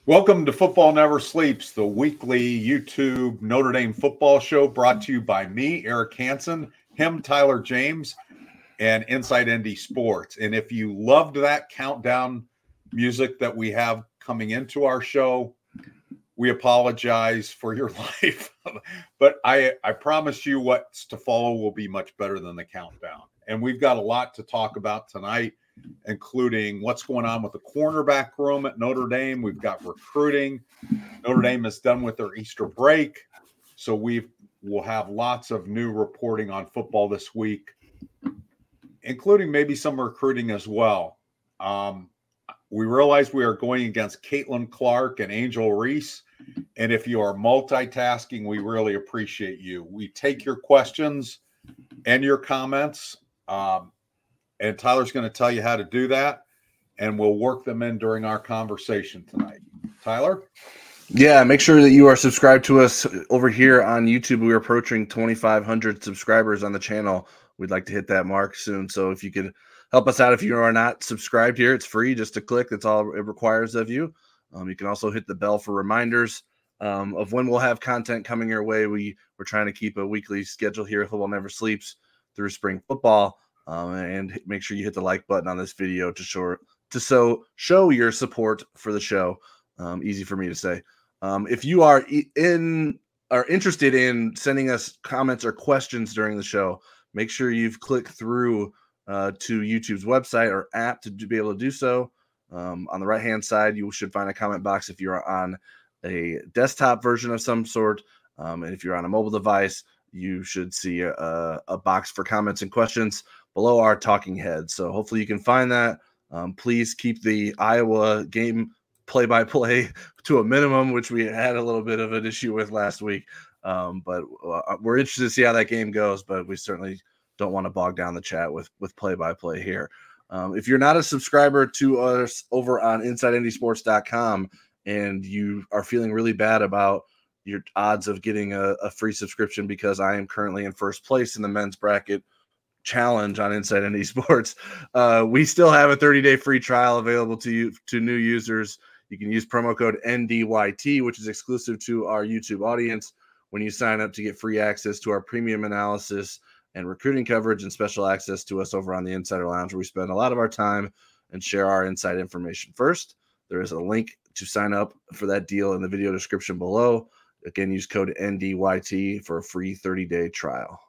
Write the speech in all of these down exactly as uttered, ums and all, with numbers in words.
Welcome to Football Never Sleeps, the weekly YouTube Notre Dame football show brought to you by me, Eric Hansen, him, Tyler James, and Inside N D Sports. And if you loved that countdown music that we have coming into our show, we apologize for your life. But I, I promise you what's to follow will be much better than the countdown. And we've got a lot to talk about tonight, including what's going on with the cornerback room at Notre Dame. We've got recruiting. Notre Dame is done with their Easter break, so we will have lots of new reporting on football this week, including maybe some recruiting as well. Um, we realize we are going against Caitlin Clark and Angel Reese, and if you are multitasking, we really appreciate you. We take your questions and your comments. Um, And Tyler's going to tell you how to do that, and we'll work them in during our conversation tonight. Tyler? Yeah, make sure that you are subscribed to us over here on YouTube. We're approaching twenty-five hundred subscribers on the channel. We'd like to hit that mark soon. So if you could help us out, if you are not subscribed here, it's free just to click. That's all it requires of you. Um, you can also hit the bell for reminders um, of when we'll have content coming your way. We, we're trying to keep a weekly schedule here. Football Never Sleeps through spring football. Um, and make sure you hit the like button on this video to show to so show your support for the show. Um, easy for me to say. Um, if you are in are interested in sending us comments or questions during the show, make sure you've clicked through uh, to YouTube's website or app to be able to do so. Um, on the right hand side, you should find a comment box if you're on a desktop version of some sort, um, and if you're on a mobile device, you should see a, a box for comments and questions below our talking heads. So hopefully you can find that. Um, please keep the Iowa game play-by-play to a minimum, which we had a little bit of an issue with last week. Um, but uh, we're interested to see how that game goes, but we certainly don't want to bog down the chat with, with play-by-play here. Um, if you're not a subscriber to us over on inside N D sports dot com and you are feeling really bad about your odds of getting a, a free subscription because I am currently in first place in the men's bracket challenge on Inside N D Sports, uh, we still have a thirty-day free trial available to you to new users. You can use promo code N D Y T, which is exclusive to our YouTube audience, when you sign up to get free access to our premium analysis and recruiting coverage and special access to us over on the Insider Lounge, where we spend a lot of our time and share our inside information. First, there is a link to sign up for that deal in the video description below. Again, use code N D Y T for a free thirty-day trial.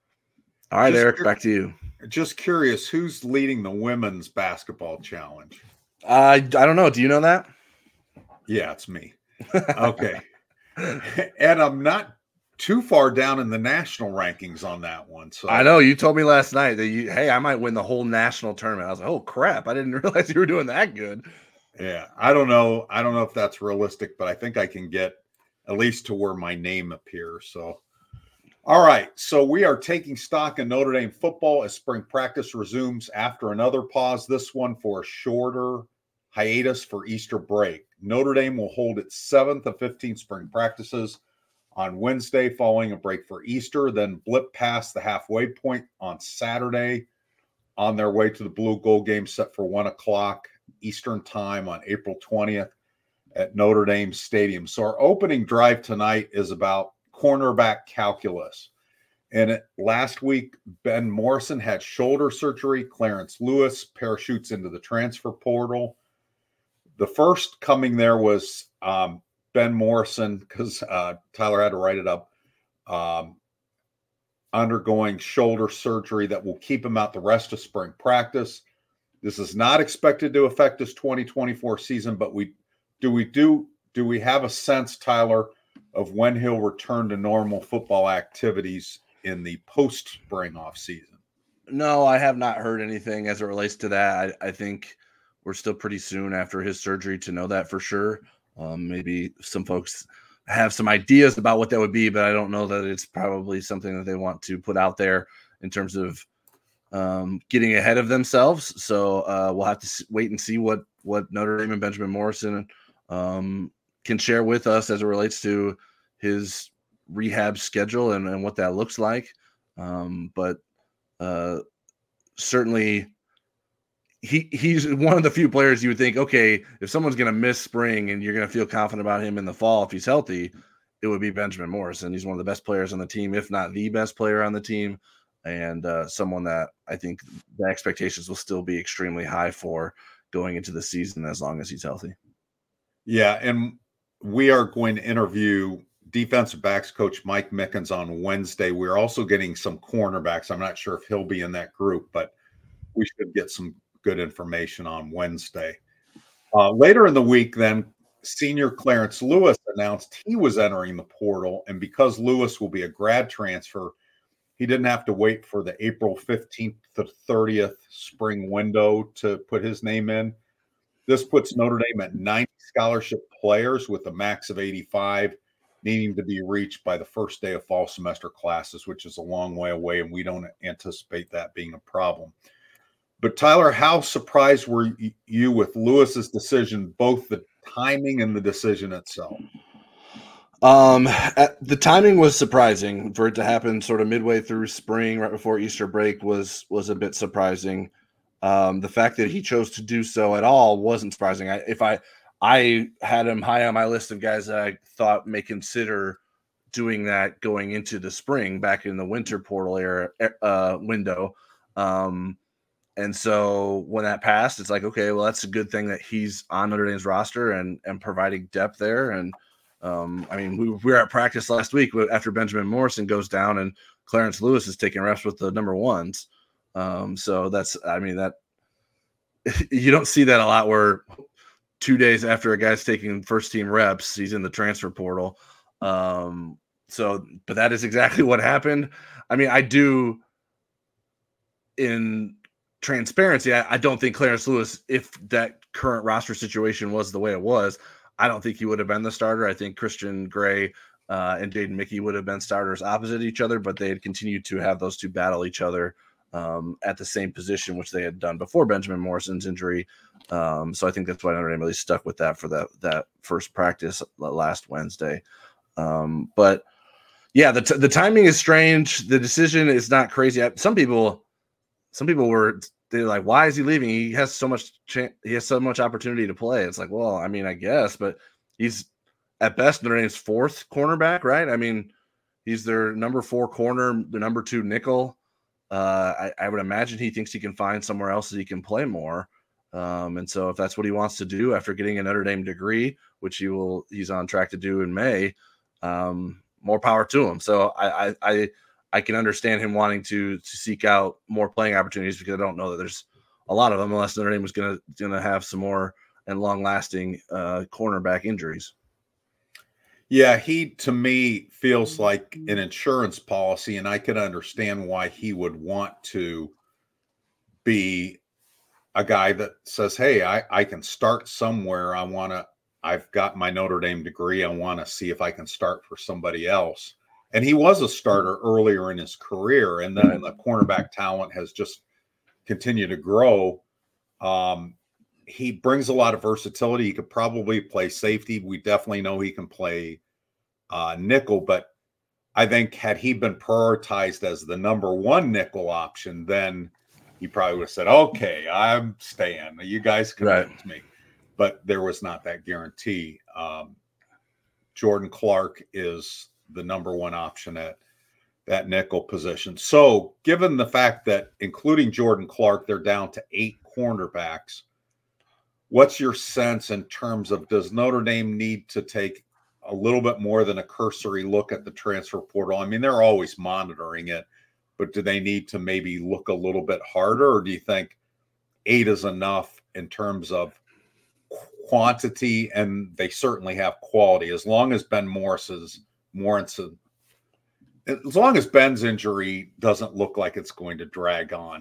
All right, just Eric, back to you. Just curious, who's leading the women's basketball challenge? Uh, I I don't know. Do you know that? Yeah, it's me. Okay. And I'm not too far down in the national rankings on that one. So I know you told me last night that you, hey, I might win the whole national tournament. I was like, oh crap, I didn't realize you were doing that good. Yeah, I don't know. I don't know if that's realistic, but I think I can get at least to where my name appears. So, all right. So we are taking stock in Notre Dame football as spring practice resumes after another pause, this one for a shorter hiatus for Easter break. Notre Dame will hold its seventh of fifteen spring practices on Wednesday following a break for Easter, then blip past the halfway point on Saturday on their way to the Blue Gold game set for one o'clock Eastern time on April twentieth at Notre Dame Stadium. So our opening drive tonight is about cornerback calculus. And it, last week, Ben Morrison had shoulder surgery. Clarence Lewis parachutes into the transfer portal. The first coming there was um, Ben Morrison, because uh, Tyler had to write it up, um, undergoing shoulder surgery that will keep him out the rest of spring practice. This is not expected to affect his twenty twenty-four season, but we do we do do we have a sense, Tyler, of when he'll return to normal football activities in the post-spring off season? No, I have not heard anything as it relates to that. I, I think we're still pretty soon after his surgery to know that for sure. Um, maybe some folks have some ideas about what that would be, but I don't know that it's probably something that they want to put out there in terms of um, getting ahead of themselves. So uh, we'll have to wait and see what, what Notre Dame and Benjamin Morrison um, can share with us as it relates to his rehab schedule and, and what that looks like. Um, but uh, certainly he he's one of the few players you would think, okay, if someone's going to miss spring and you're going to feel confident about him in the fall if he's healthy, it would be Benjamin Morrison. He's one of the best players on the team, if not the best player on the team, and uh, someone that I think the expectations will still be extremely high for going into the season as long as he's healthy. Yeah, and we are going to interview defensive backs coach Mike Mickens on Wednesday. We're also getting some cornerbacks. I'm not sure if he'll be in that group, but we should get some good information on Wednesday. Uh, later in the week, then, senior Clarence Lewis announced he was entering the portal, and because Lewis will be a grad transfer, he didn't have to wait for the April fifteenth to thirtieth spring window to put his name in. This puts Notre Dame at ninety scholarship players with a max of eighty-five, needing to be reached by the first day of fall semester classes, which is a long way away, and we don't anticipate that being a problem. But Tyler, how surprised were you with Lewis's decision, both the timing and the decision itself? Um, the timing was surprising. For it to happen sort of midway through spring, right before Easter break, was was a bit surprising. Um, the fact that he chose to do so at all wasn't surprising. I, if I I had him high on my list of guys that I thought may consider doing that going into the spring, back in the winter portal era uh, window. Um, And so when that passed, it's like, okay, well, that's a good thing that he's on Notre Dame's roster and and providing depth there. And um, I mean, we, we were at practice last week after Benjamin Morrison goes down and Clarence Lewis is taking reps with the number ones. Um, so that's, I mean, that you don't see that a lot, where two days after a guy's taking first team reps, he's in the transfer portal. Um, so, but that is exactly what happened. I mean, I do in transparency, I, I don't think Clarence Lewis, if that current roster situation was the way it was, I don't think he would have been the starter. I think Christian Gray uh, and Jaden Mickey would have been starters opposite each other, but they had continued to have those two battle each other um, at the same position, which they had done before Benjamin Morrison's injury. Um, so I think that's why Notre Dame really stuck with that for that that first practice last Wednesday. Um, but yeah, the t- the timing is strange. The decision is not crazy. Some people. Some people were they're like, why is he leaving? He has so much chance, he has so much opportunity to play. It's like, well, I mean, I guess, but he's at best Notre Dame's fourth cornerback, right? I mean, he's their number four corner, the number two nickel. Uh, I, I would imagine he thinks he can find somewhere else that he can play more. Um, and so if that's what he wants to do after getting a Notre Dame degree, which he will, he's on track to do in May, um, more power to him. So I, I, I I can understand him wanting to to seek out more playing opportunities, because I don't know that there's a lot of them, unless Notre Dame was going to going to have some more and long lasting uh, cornerback injuries. Yeah, he to me feels like an insurance policy, and I can understand why he would want to be a guy that says, "Hey, I I can start somewhere. I want to. I've got my Notre Dame degree. I want to see if I can start for somebody else." And he was a starter earlier in his career, and then the cornerback talent has just continued to grow. Um, he brings a lot of versatility. He could probably play safety. We definitely know he can play uh, nickel, but I think had he been prioritized as the number one nickel option, then he probably would have said, okay, I'm staying. You guys convinced right. me. But there was not that guarantee. Um, Jordan Clark is the number one option at that nickel position. So given the fact that including Jordan Clark, they're down to eight cornerbacks, what's your sense in terms of, does Notre Dame need to take a little bit more than a cursory look at the transfer portal? I mean, they're always monitoring it, but do they need to maybe look a little bit harder, or do you think eight is enough in terms of quantity? And they certainly have quality, as long as Ben Morris is Morrison, as long as Ben's injury doesn't look like it's going to drag on.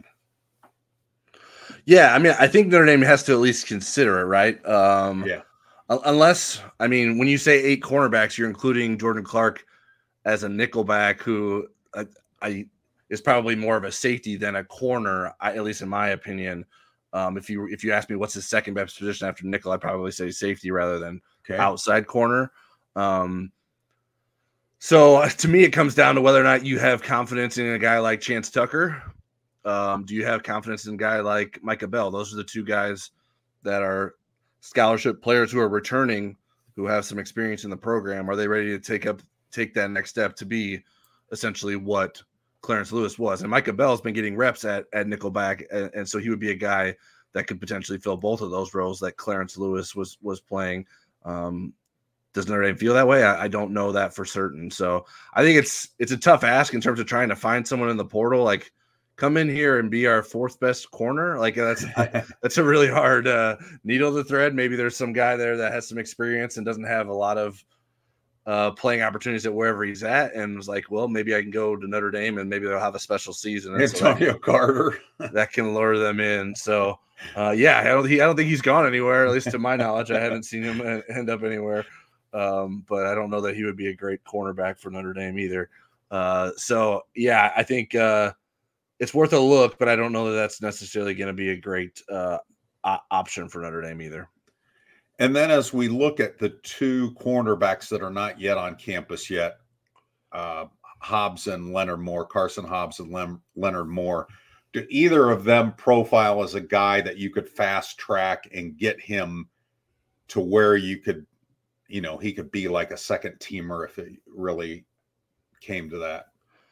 Yeah, I mean, I think Notre Dame has to at least consider it, right? Um, yeah. Unless, I mean, when you say eight cornerbacks, you're including Jordan Clark as a nickelback, who I, I is probably more of a safety than a corner, I, at least in my opinion. Um, if you if you ask me what's his second best position after nickel, I'd probably say safety rather than okay. outside corner. Um, So to me, it comes down to whether or not you have confidence in a guy like Chance Tucker, Um, do you have confidence in a guy like Micah Bell? Those are the two guys that are scholarship players who are returning, who have some experience in the program. Are they ready to take up take that next step to be essentially what Clarence Lewis was? And Micah Bell's been getting reps at at nickelback, and, and so he would be a guy that could potentially fill both of those roles that Clarence Lewis was was playing. Um, does Notre Dame feel that way? I, I don't know that for certain. So I think it's it's a tough ask in terms of trying to find someone in the portal. Like, come in here and be our fourth best corner. Like that's I, that's a really hard uh, needle to thread. Maybe there's some guy there that has some experience and doesn't have a lot of uh, playing opportunities at wherever he's at, and was like, well, maybe I can go to Notre Dame and maybe they'll have a special season. And Antonio so that, Carter that can lure them in. So uh, yeah, I don't he, I don't think he's gone anywhere. At least to my knowledge, I haven't seen him end up anywhere. Um, but I don't know that he would be a great cornerback for Notre Dame either. Uh, so yeah, I think. Uh, It's worth a look, but I don't know that that's necessarily going to be a great uh, option for Notre Dame either. And then as we look at the two cornerbacks that are not yet on campus yet, uh, Hobbs and Leonard Moore, Carson Hobbs and Lem- Leonard Moore, do either of them profile as a guy that you could fast track and get him to where you could, you know, he could be like a second teamer if it really came to that?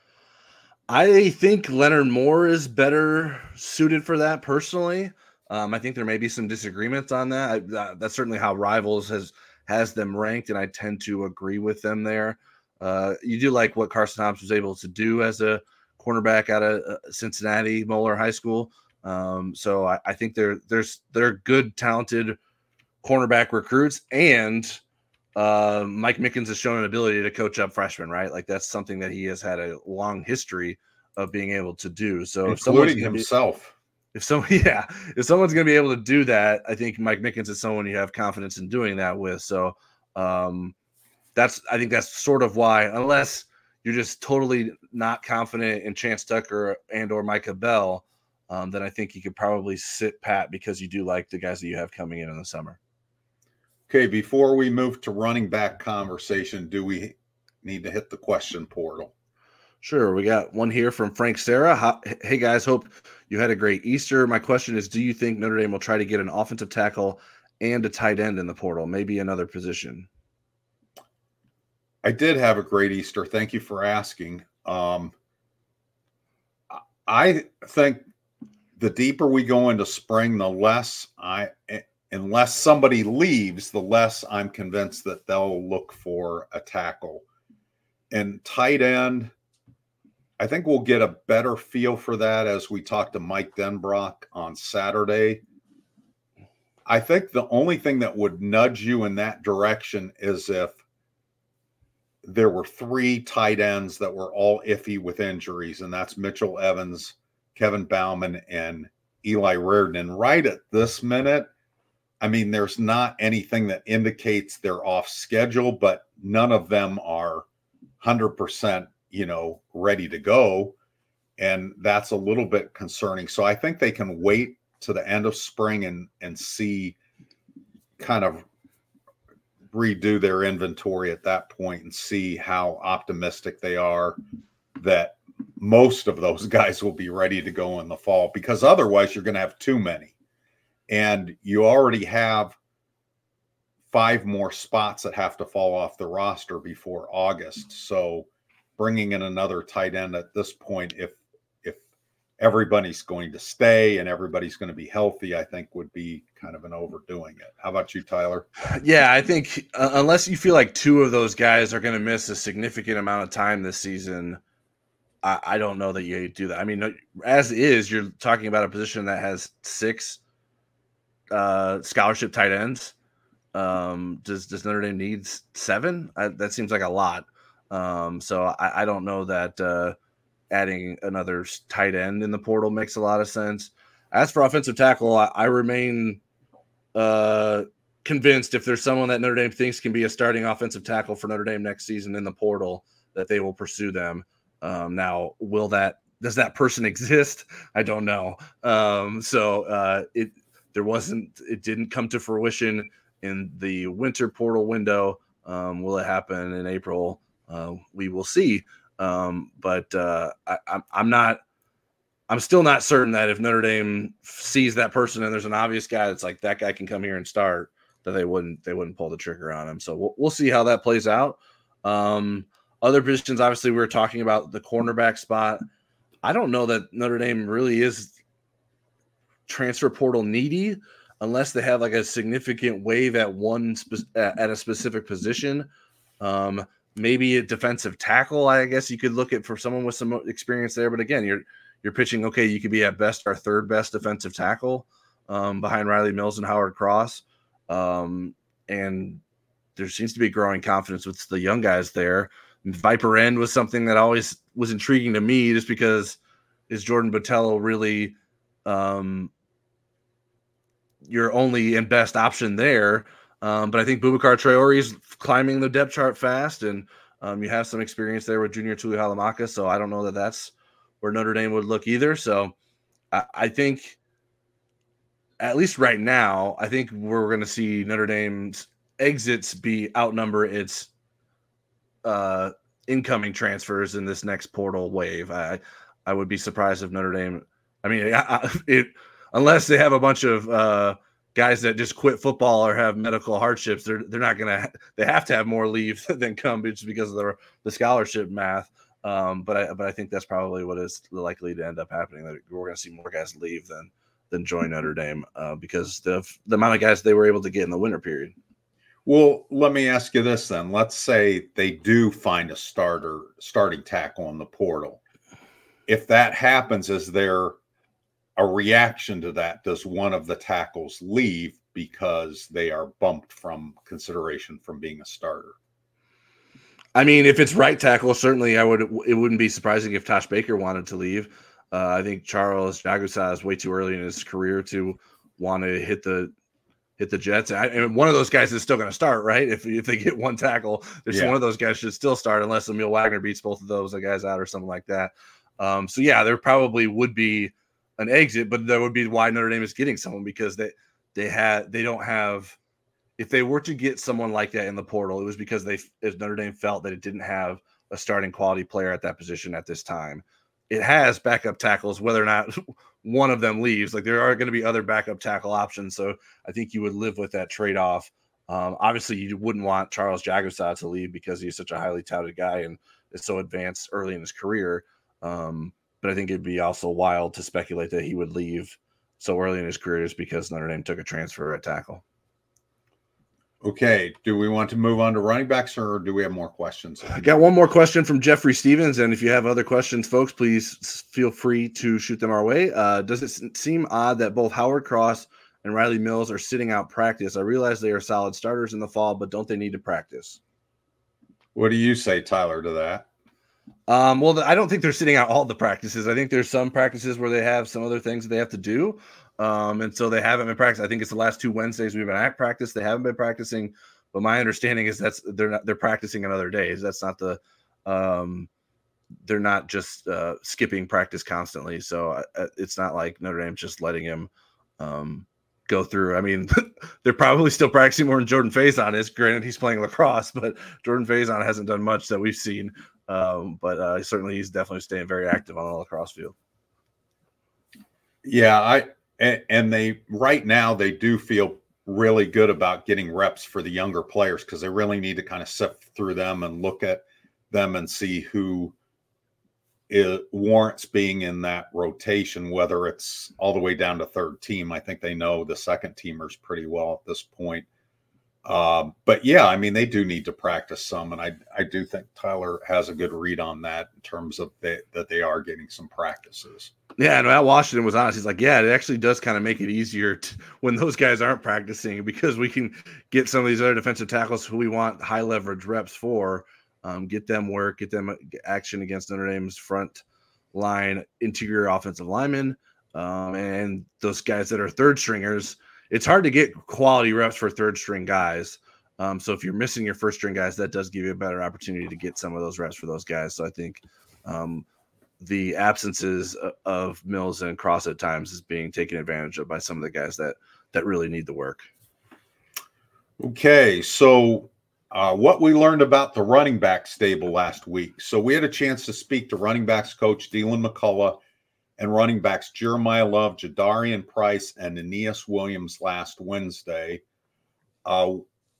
I think Leonard Moore is better suited for that personally. Um, I think there may be some disagreements on that. I, that. That's certainly how Rivals has has them ranked, and I tend to agree with them there. Uh, you do like what Carson Hobbs was able to do as a cornerback out of uh, Cincinnati Moeller High School. Um, so I, I think they're there's they're good, talented cornerback recruits, and uh, Mike Mickens has shown an ability to coach up freshmen, right? Like that's something that he has had a long history of being able to do. So including if himself. Be, if someone, yeah, if someone's going to be able to do that, I think Mike Mickens is someone you have confidence in doing that with. So um, that's, I think that's sort of why, unless you're just totally not confident in Chance Tucker and or Micah Bell, um, then I think you could probably sit pat because you do like the guys that you have coming in in the summer. Okay, before we move to running back conversation, do we need to hit the question portal? Sure. We got one here from Frank Sarah. Hey, guys, hope you had a great Easter. My question is, do you think Notre Dame will try to get an offensive tackle and a tight end in the portal, maybe another position? I did have a great Easter. Thank you for asking. Um, I think the deeper we go into spring, the less I – unless somebody leaves, the less I'm convinced that they'll look for a tackle. And tight end, I think we'll get a better feel for that as we talk to Mike Denbrock on Saturday. I think the only thing that would nudge you in that direction is if there were three tight ends that were all iffy with injuries, and that's Mitchell Evans, Kevin Bauman, and Eli Reardon. And right at this minute, I mean, there's not anything that indicates they're off schedule, but none of them are one hundred percent, you know, ready to go. And that's a little bit concerning. So I think they can wait to the end of spring and, and see, kind of redo their inventory at that point and see how optimistic they are that most of those guys will be ready to go in the fall, because otherwise you're going to have too many. And you already have five more spots that have to fall off the roster before August. So bringing in another tight end at this point, if if everybody's going to stay and everybody's going to be healthy, I think would be kind of an overdoing it. How about you, Tyler? Yeah, I think uh, unless you feel like two of those guys are going to miss a significant amount of time this season, I, I don't know that you do that. I mean, as is, you're talking about a position that has six uh, scholarship tight ends. Um, does does Notre Dame need seven? I, that seems like a lot. Um, so I, I don't know that uh, adding another tight end in the portal makes a lot of sense. As for offensive tackle, I, I remain uh, convinced if there's someone that Notre Dame thinks can be a starting offensive tackle for Notre Dame next season in the portal, that they will pursue them. Um, now, will that does that person exist? I don't know. Um, so uh, it there wasn't it didn't come to fruition in the winter portal window. Um, will it happen in April? Uh, we will see. Um, but uh, I, I'm, I'm not I'm still not certain that if Notre Dame sees that person and there's an obvious guy that's like that guy can come here and start, that they wouldn't they wouldn't pull the trigger on him. So we'll, we'll see how that plays out. Um, other positions, obviously, we were talking about the cornerback spot. I don't know that Notre Dame really is transfer portal needy unless they have like a significant wave at one spe- at a specific position. Um, maybe a defensive tackle, I guess you could look at for someone with some experience there. But again, you're you're pitching, okay, you could be at best our third best defensive tackle um, behind Riley Mills and Howard Cross. Um, and there seems to be growing confidence with the young guys there. Viper End was something that always was intriguing to me just because is Jordan Botelho really um, your only and best option there? Um, but I think Boubacar Traore is climbing the depth chart fast, and um, you have some experience there with Junior Tuli Halamaka, so I don't know that that's where Notre Dame would look either. So I, I think, at least right now, I think we're going to see Notre Dame's exits be outnumber its uh, incoming transfers in this next portal wave. I I would be surprised if Notre Dame, I mean, I, it unless they have a bunch of uh, guys that just quit football or have medical hardships, they're they're not going to, they have to have more leave than come just because of the, the scholarship math. Um, but I but I think that's probably what is likely to end up happening, that we're going to see more guys leave than than join Notre Dame uh, because the the amount of guys they were able to get in the winter period. Well, let me ask you this then. Let's say they do find a starter, starting tackle in the portal. If that happens, is there a reaction to that? Does one of the tackles leave because they are bumped from consideration from being a starter? I mean, if it's right tackle, certainly I would. It wouldn't be surprising if Tosh Baker wanted to leave. Uh, I think Charles Jagusa is way too early in his career to want to hit the hit the Jets. I, and one of those guys is still going to start, right? If if they get one tackle, there's yeah. one of those guys should still start unless Emil Wagner beats both of those guys out or something like that. Um, so yeah, there probably would be an exit, but that would be why Notre Dame is getting someone, because they they had they don't have. If they were to get someone like that in the portal, it was because they if Notre Dame felt that it didn't have a starting quality player at that position at this time. It has backup tackles, whether or not one of them leaves. Like there are going to be other backup tackle options, so I think you would live with that trade-off. Um, obviously, you wouldn't want Charles Jagusa to leave because he's such a highly touted guy and is so advanced early in his career. Um, but I think it'd be also wild to speculate that he would leave so early in his career just because Notre Dame took a transfer at tackle. Okay, do we want to move on to running backs, or do we have more questions? I got one more question from Jeffrey Stevens, and if you have other questions, folks, please feel free to shoot them our way. Uh, does it seem odd that both Howard Cross and Riley Mills are sitting out practice? I realize they are solid starters in the fall, but don't they need to practice? What do you say, Tyler, to that? Um, well, I don't think they're sitting out all the practices. I think there's some practices where they have some other things that they have to do. Um, and so they haven't been practicing. I think it's the last two Wednesdays we've been at practice. They haven't been practicing, but my understanding is that's they're not, they're practicing on other days. That's not the, um, they're not just, uh, skipping practice constantly. So uh, it's not like Notre Dame's just letting him, um, go through. I mean, they're probably still practicing more than Jordan Faison is. Granted, he's playing lacrosse, but Jordan Faison hasn't done much that we've seen. Um, but, uh, certainly he's definitely staying very active on the lacrosse field. Yeah. I, And, and they right now they do feel really good about getting reps for the younger players because they really need to kind of sift through them and look at them and see who is, warrants being in that rotation, whether it's all the way down to third team. I think they know the second teamers pretty well at this point. Um, but yeah, I mean, they do need to practice some, and I I do think Tyler has a good read on that in terms of they, that they are getting some practices. Yeah, and Matt Washington was honest. He's like, yeah, it actually does kind of make it easier to, when those guys aren't practicing, because we can get some of these other defensive tackles who we want high leverage reps for, um, get them work, get them action against Notre Dame's front line interior offensive linemen, um, and those guys that are third stringers. It's hard to get quality reps for third string guys. Um, so if you're missing your first string guys, that does give you a better opportunity to get some of those reps for those guys. So I think um, the absences of Mills and Cross at times is being taken advantage of by some of the guys that that really need the work. Okay, so uh, what we learned about the running back stable last week. So we had a chance to speak to running backs coach Deland McCullough and running backs Jeremiah Love, Jadarian Price, and Aeneas Williams last Wednesday. Uh,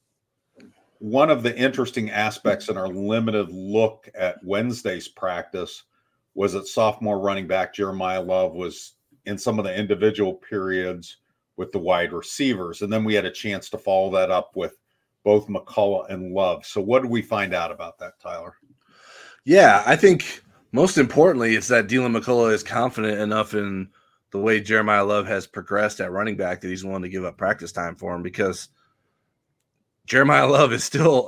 one of the interesting aspects in our limited look at Wednesday's practice was that sophomore running back Jeremiah Love was in some of the individual periods with the wide receivers. And then we had a chance to follow that up with both McCullough and Love. So what did we find out about that, Tyler? Yeah, I think most importantly, it's that Deland McCullough is confident enough in the way Jeremiah Love has progressed at running back that he's willing to give up practice time for him, because Jeremiah Love is still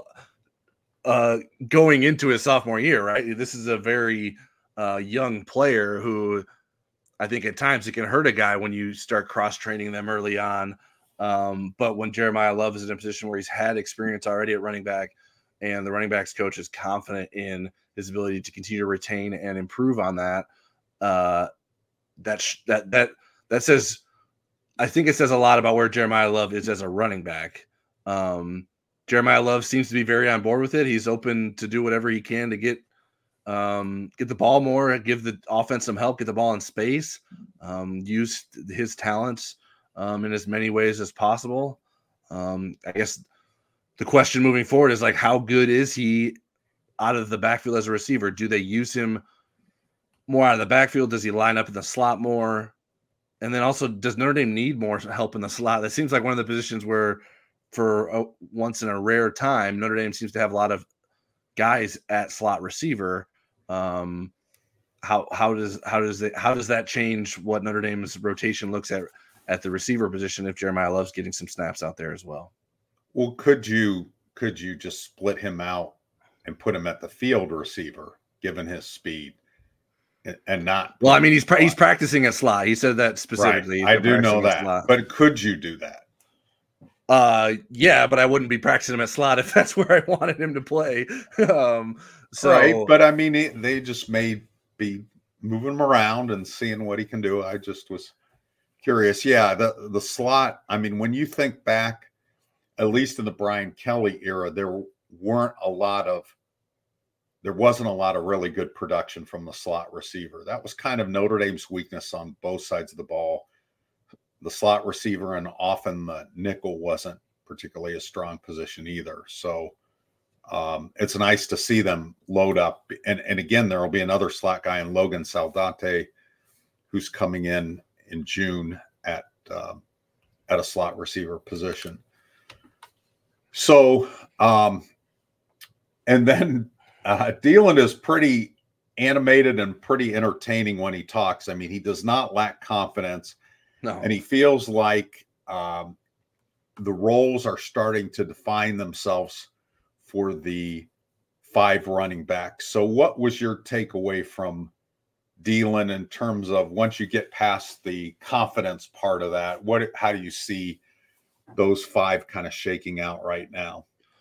uh, going into his sophomore year, right? This is a very uh, young player who I think at times it can hurt a guy when you start cross-training them early on. Um, but when Jeremiah Love is in a position where he's had experience already at running back and the running backs coach is confident in his ability to continue to retain and improve on that, uh, that, sh- that, that, that says, I think it says a lot about where Jeremiah Love is as a running back. Um, Jeremiah Love seems to be very on board with it. He's open to do whatever he can to get, um, get the ball more, give the offense some help, get the ball in space, um, use his talents um, in as many ways as possible. Um, I guess the question moving forward is like, how good is he out of the backfield as a receiver? Do they use him more out of the backfield? Does he line up in the slot more? And then also, does Notre Dame need more help in the slot? That seems like one of the positions where, for a, once in a rare time, Notre Dame seems to have a lot of guys at slot receiver. Um, how how does how does it how does that change what Notre Dame's rotation looks at at the receiver position if Jeremiah Love's getting some snaps out there as well? Well, could you could you just split him out and put him at the field receiver, given his speed, and, and not? Well, I mean, he's pra- he's practicing at slot. He said that specifically. Right. I do know that, but could you do that? Uh, yeah, but I wouldn't be practicing him at slot if that's where I wanted him to play. um, so, right, but I mean, it, they just may be moving him around and seeing what he can do. I just was curious. Yeah, the the slot. I mean, when you think back, at least in the Brian Kelly era, there weren't a lot of, there wasn't a lot of really good production from the slot receiver. That was kind of Notre Dame's weakness on both sides of the ball. The slot receiver, and often the nickel wasn't particularly a strong position either. So um, it's nice to see them load up. And, and again, there will be another slot guy in Logan Saldate, who's coming in in June at uh, at a slot receiver position. So, um, and then uh, Deland is pretty animated and pretty entertaining when he talks. I mean, he does not lack confidence. No. And he feels like um, the roles are starting to define themselves for the five running backs. So what was your takeaway from Deland in terms of, once you get past the confidence part of that, what, how do you see those five kind of shaking out right now?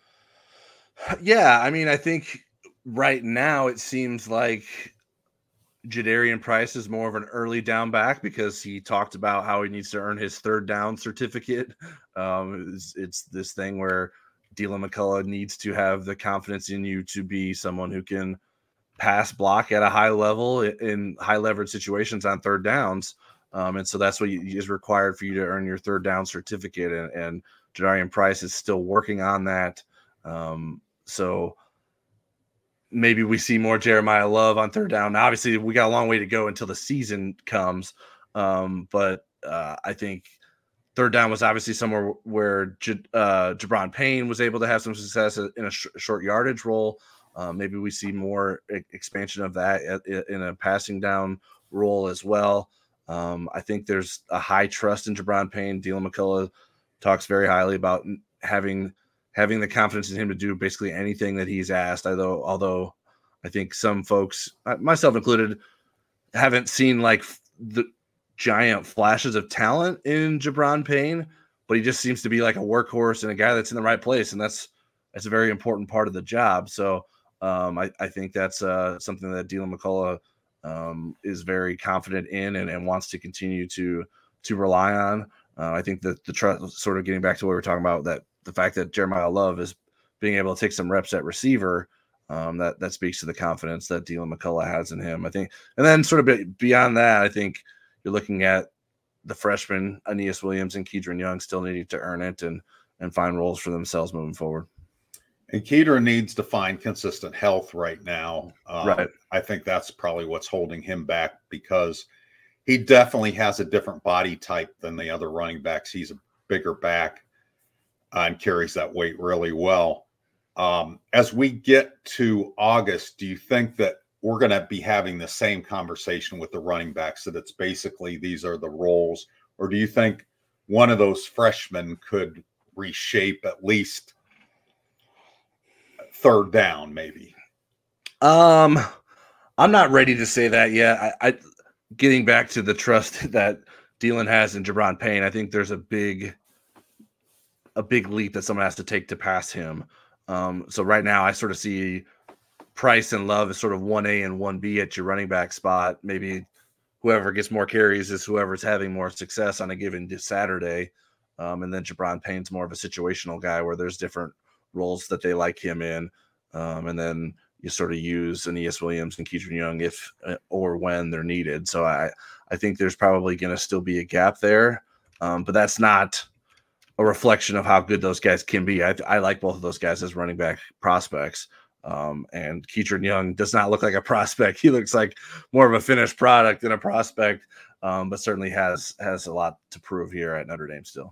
Yeah, I mean, I think right now it seems like Jadarian Price is more of an early down back, because he talked about how he needs to earn his third down certificate. Um, it's, it's this thing where Deland McCullough needs to have the confidence in you to be someone who can pass block at a high level in high leverage situations on third downs. Um, and so that's what is required for you to earn your third down certificate. And, and Jadarian Price is still working on that. Um, so maybe we see more Jeremiah Love on third down. Now, obviously, we got a long way to go until the season comes. Um, but uh, I think third down was obviously somewhere where J- uh, Jabron Payne was able to have some success in a sh- short yardage role. Uh, maybe we see more e- expansion of that in a passing down role as well. Um, I think there's a high trust in Jabron Payne. Deland McCullough talks very highly about having having the confidence in him to do basically anything that he's asked. Although, although I think some folks, myself included, haven't seen like the giant flashes of talent in Jabron Payne, but he just seems to be like a workhorse and a guy that's in the right place, and that's that's a very important part of the job. So um, I, I think that's uh, something that Deland McCullough um, is very confident in and, and wants to continue to to rely on. Uh, I think that the trust, sort of getting back to what we were talking about, that the fact that Jeremiah Love is being able to take some reps at receiver Um, that that speaks to the confidence that Deland McCullough has in him, I think. And then sort of beyond that, I think you're looking at the freshmen, Aeneas Williams and Kedron Young, still needing to earn it and and find roles for themselves moving forward. And Kedron needs to find consistent health right now. Um, right. I think that's probably what's holding him back, because he definitely has a different body type than the other running backs. He's a bigger back uh, and carries that weight really well. Um, as we get to August, do you think that we're going to be having the same conversation with the running backs, that it's basically these are the roles? Or do you think one of those freshmen could reshape at least third down, maybe? Um, I'm not ready to say that yet. I, I getting back to the trust that Deland has in Jabron Payne, I think there's a big, a big leap that someone has to take to pass him. Um, so right now I sort of see Price and Love as sort of one A and one B at your running back spot. Maybe whoever gets more carries is whoever's having more success on a given Saturday. Um, and then Jabron Payne's more of a situational guy where there's different roles that they like him in. Um, and then you sort of use Aeneas Williams and Kedron Young if or when they're needed. So I, I think there's probably going to still be a gap there. Um, but that's not a reflection of how good those guys can be. I, I like both of those guys as running back prospects. Um, and Kedron Young does not look like a prospect. He looks like more of a finished product than a prospect, um, but certainly has has a lot to prove here at Notre Dame still.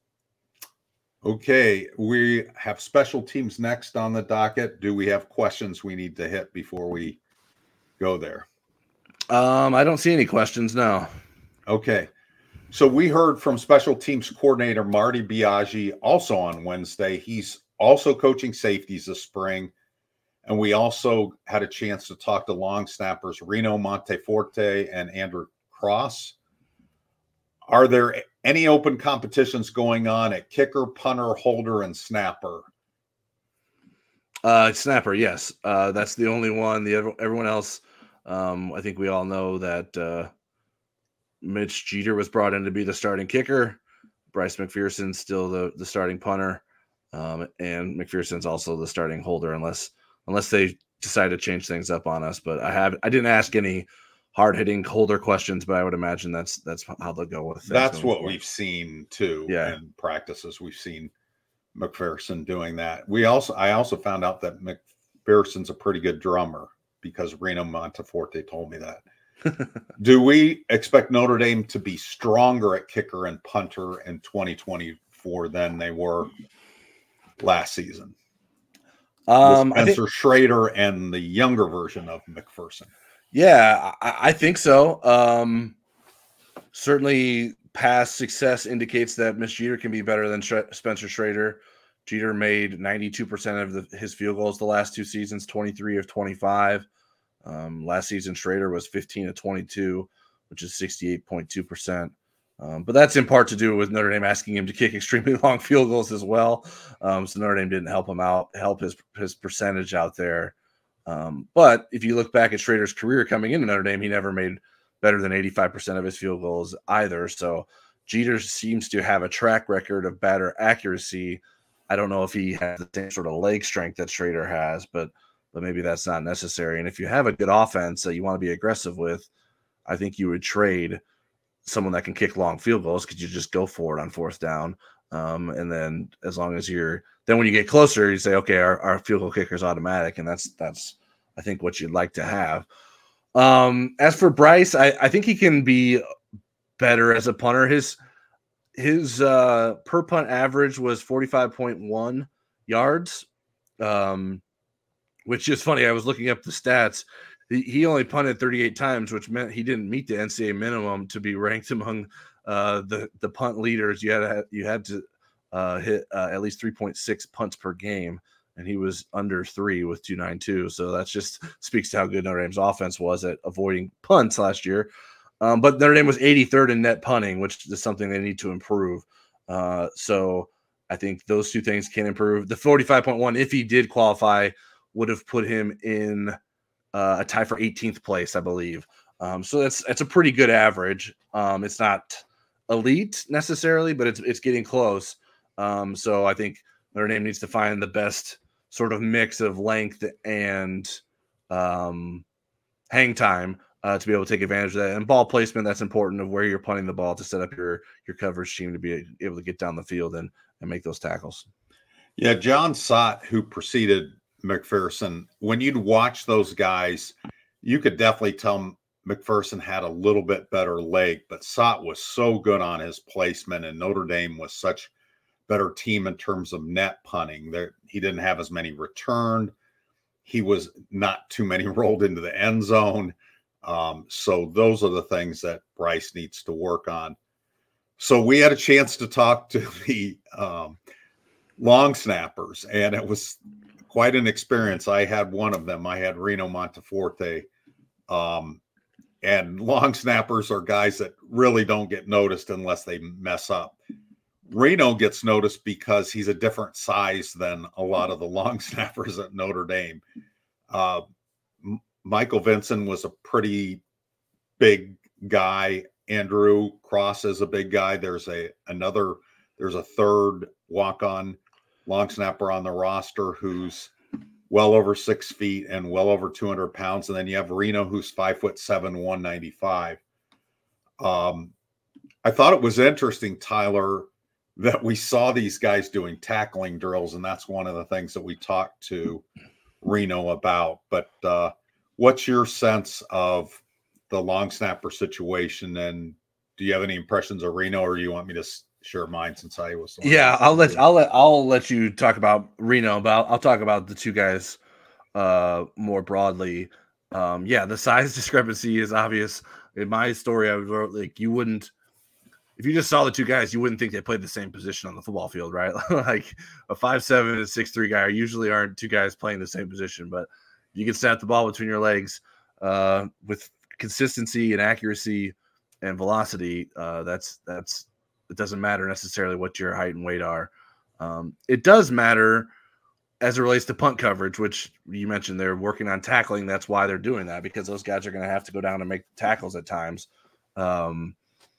Okay, we have special teams next on the docket. Do we have questions we need to hit before we go there? Um, I don't see any questions, no. Okay. So we heard from special teams coordinator Marty Biaggi also on Wednesday. He's also coaching safeties this spring. And we also had a chance to talk to long snappers Reno Monteforte and Andrew Cross. Are there any open competitions going on at kicker, punter, holder, and snapper? Uh, snapper, yes. Uh, that's the only one. The everyone else, um, I think we all know that uh, Mitch Jeter was brought in to be the starting kicker. Bryce McPherson's still the, the starting punter. Um, and McPherson's also the starting holder unless unless they decide to change things up on us. But I have I didn't ask any hard-hitting holder questions, but I would imagine that's that's how they'll go with things. That's what we've seen too yeah. in practices. We've seen McPherson doing that. We also I also found out that McPherson's a pretty good drummer because Reno Monteforte told me that. Do we expect Notre Dame to be stronger at kicker and punter in twenty twenty-four than they were last season? Um, Spencer I think, Schrader and the younger version of McPherson. Yeah, I, I think so. Um, certainly, past success indicates that Mitch Jeter can be better than Sh- Spencer Schrader. Jeter made ninety-two percent of the, his field goals the last two seasons, twenty-three of twenty-five. Um, last season, Schrader was fifteen of twenty-two, which is sixty-eight point two percent. Um, but that's in part to do with Notre Dame asking him to kick extremely long field goals as well. Um, so Notre Dame didn't help him out, help his his percentage out there. Um, but if you look back at Schrader's career coming into Notre Dame, he never made better than eighty-five percent of his field goals either. So Jeter seems to have a track record of batter accuracy. I don't know if he has the same sort of leg strength that Schrader has, but but maybe that's not necessary. And if you have a good offense that you want to be aggressive with, I think you would trade someone that can kick long field goals because you just go for it on fourth down. Um, and then as long as you're then when you get closer, you say, okay, our, our field goal kicker is automatic. And that's, that's, I think what you'd like to have. Um, as for Bryce, I, I think he can be better as a punter. His, his uh, per punt average was forty-five point one yards. Um, which is funny. I was looking up the stats. He, he only punted thirty-eight times, which meant he didn't meet the N C double A minimum to be ranked among uh, the, the punt leaders. You had to, you had to uh, hit uh, at least three point six punts per game, and he was under three with two ninety-two. So that just speaks to how good Notre Dame's offense was at avoiding punts last year. Um, but Notre Dame was eighty-third in net punting, which is something they need to improve. Uh, so I think those two things can improve. The forty-five point one, if he did qualify, would have put him in uh, a tie for eighteenth place, I believe. Um, so that's that's a pretty good average. Um, it's not elite necessarily, but it's it's getting close. Um, so I think Notre Dame needs to find the best sort of mix of length and um, hang time uh, to be able to take advantage of that. And ball placement, that's important, of where you're punting the ball to set up your your coverage team to be able to get down the field and, and make those tackles. Yeah, John Sott, who preceded McPherson, when you'd watch those guys, you could definitely tell McPherson had a little bit better leg, but Sott was so good on his placement, and Notre Dame was such better team in terms of net punting. There, he didn't have as many returned. He was not too many rolled into the end zone. Um, so those are the things that Bryce needs to work on. So we had a chance to talk to the um, long snappers, and it was quite an experience. I had one of them. I had Reno Monteforte. Um, and long snappers are guys that really don't get noticed unless they mess up. Reno gets noticed because he's a different size than a lot of the long snappers at Notre Dame. Uh, M- Michael Vinson was a pretty big guy. Andrew Cross is a big guy. There's a another, there's a third walk-on long snapper on the roster who's well over six feet and well over two hundred pounds. And then you have Reno, who's five foot seven, one ninety-five. Um, I thought it was interesting, Tyler, that we saw these guys doing tackling drills, and that's one of the things that we talked to Reno about. But uh, what's your sense of the long snapper situation, and do you have any impressions of Reno, or do you want me to share mine since I was? Yeah, I'll let I'll let I'll let you talk about Reno, but I'll, I'll talk about the two guys uh, more broadly. Um, yeah, the size discrepancy is obvious. In my story, I wrote like you wouldn't. If you just saw the two guys, you wouldn't think they played the same position on the football field, right? Like a five seven and six three guy usually aren't two guys playing the same position, but you can snap the ball between your legs uh, with consistency and accuracy and velocity. Uh, that's that's it doesn't matter necessarily what your height and weight are. Um, it does matter as it relates to punt coverage, which you mentioned they're working on tackling. That's why they're doing that, because those guys are going to have to go down and make tackles at times. Um,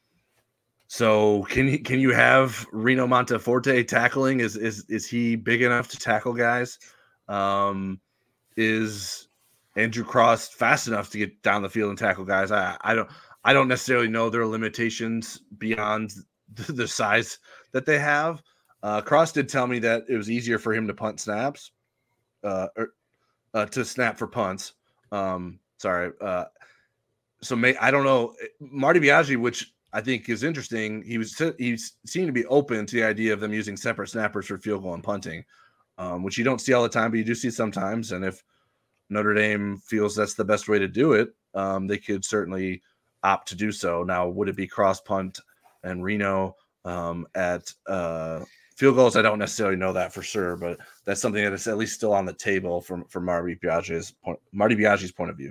So can you can you have Reno Monteforte tackling? Is is is he big enough to tackle guys? Um, is Andrew Cross fast enough to get down the field and tackle guys? I I don't I don't necessarily know their limitations beyond the, the size that they have. Uh, Cross did tell me that it was easier for him to punt snaps, uh, or uh, to snap for punts. Um, sorry. Uh, so may I don't know Marty Biaggi, which I think is interesting. He was he seemed to be open to the idea of them using separate snappers for field goal and punting, um, which you don't see all the time, but you do see sometimes. And if Notre Dame feels that's the best way to do it, um, they could certainly opt to do so. Now, would it be cross punt and Reno um, at uh, field goals? I don't necessarily know that for sure, but that's something that is at least still on the table from from Marty Biaggi's point, Marty Biaggi's point of view.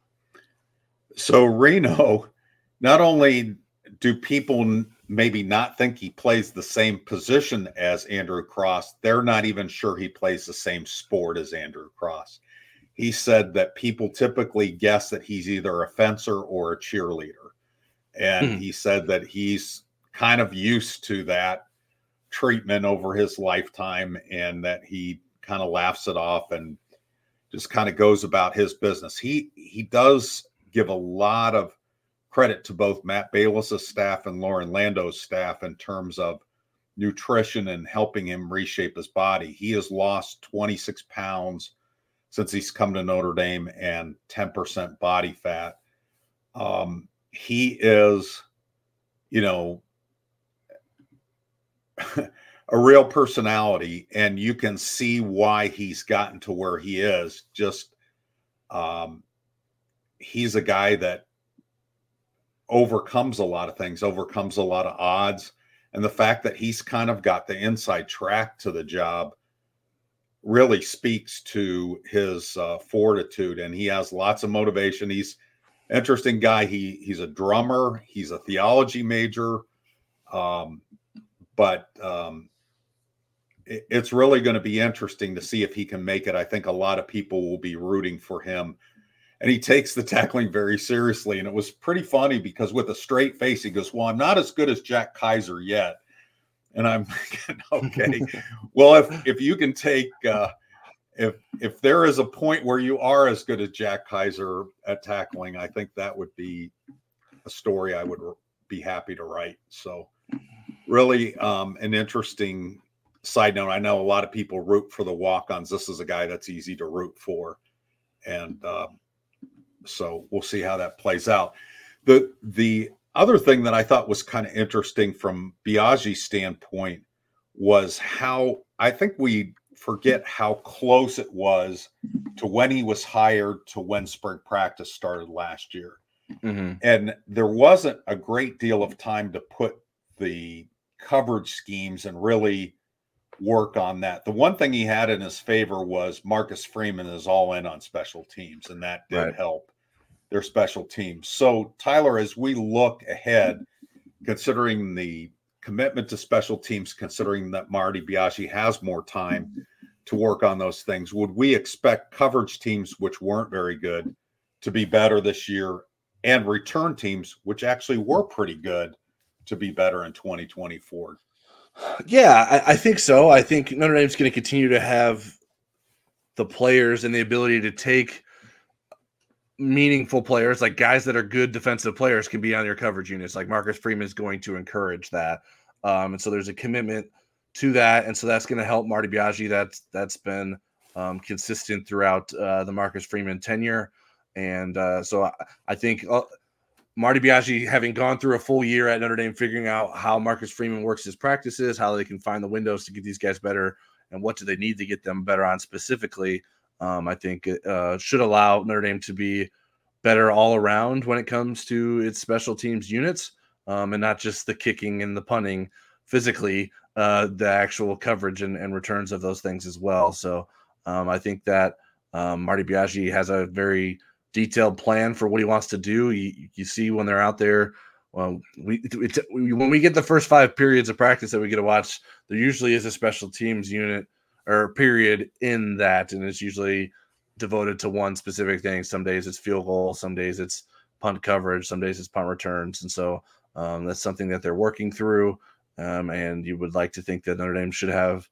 So Reno, not only do people maybe not think he plays the same position as Andrew Cross, they're not even sure he plays the same sport as Andrew Cross. He said that people typically guess that he's either a fencer or a cheerleader. And mm-hmm. he said that he's kind of used to that treatment over his lifetime, and that he kind of laughs it off and just kind of goes about his business. He, he does give a lot of credit to both Matt Bayless's staff and Lauren Lando's staff in terms of nutrition and helping him reshape his body. He has lost twenty-six pounds since he's come to Notre Dame, and ten percent body fat. Um, he is, you know, a real personality, and you can see why he's gotten to where he is. Just, um, he's a guy that overcomes a lot of things, overcomes a lot of odds. And the fact that he's kind of got the inside track to the job really speaks to his uh, fortitude, and he has lots of motivation. He's an interesting guy. He he's a drummer. He's a theology major. Um, but um, it, it's really going to be interesting to see if he can make it. I think a lot of people will be rooting for him. And he takes the tackling very seriously. And it was pretty funny because with a straight face, he goes, well, I'm not as good as Jack Kaiser yet. And I'm thinking, okay, well, if, if you can take uh, if if there is a point where you are as good as Jack Kaiser at tackling, I think that would be a story I would be happy to write. So really um, an interesting side note. I know a lot of people root for the walk-ons. This is a guy that's easy to root for. And uh, so we'll see how that plays out. The, the other thing that I thought was kind of interesting from Biaggi's standpoint was how I think we forget how close it was to when he was hired to when spring practice started last year. Mm-hmm. And there wasn't a great deal of time to put the coverage schemes and really work on that. The one thing he had in his favor was Marcus Freeman is all in on special teams, and that did right. help their special teams. So, Tyler, as we look ahead, considering the commitment to special teams, considering that Marty Biaggi has more time to work on those things, would we expect coverage teams, which weren't very good, to be better this year, and return teams, which actually were pretty good, to be better in twenty twenty-four? Yeah, I, I think so. I think Notre Dame's going to continue to have the players and the ability to take meaningful players, like guys that are good defensive players, can be on your coverage units. Like Marcus Freeman is going to encourage that. Um, and so there's a commitment to that. And so that's going to help Marty Biaggi. That's, that's been um, consistent throughout uh, the Marcus Freeman tenure. And uh, so I, I think uh, Marty Biaggi, having gone through a full year at Notre Dame, figuring out how Marcus Freeman works his practices, how they can find the windows to get these guys better, and what do they need to get them better on specifically, um, I think it uh, should allow Notre Dame to be better all around when it comes to its special teams units, um, and not just the kicking and the punting physically, uh, the actual coverage and, and returns of those things as well. So um, I think that um, Marty Biaggi has a very detailed plan for what he wants to do. You, you see when they're out there, well, we, it, we when we get the first five periods of practice that we get to watch, there usually is a special teams unit or period in that, and it's usually devoted to one specific thing. Some days it's field goal, some days it's punt coverage, some days it's punt returns, and so um, that's something that they're working through. Um, and you would like to think that Notre Dame should have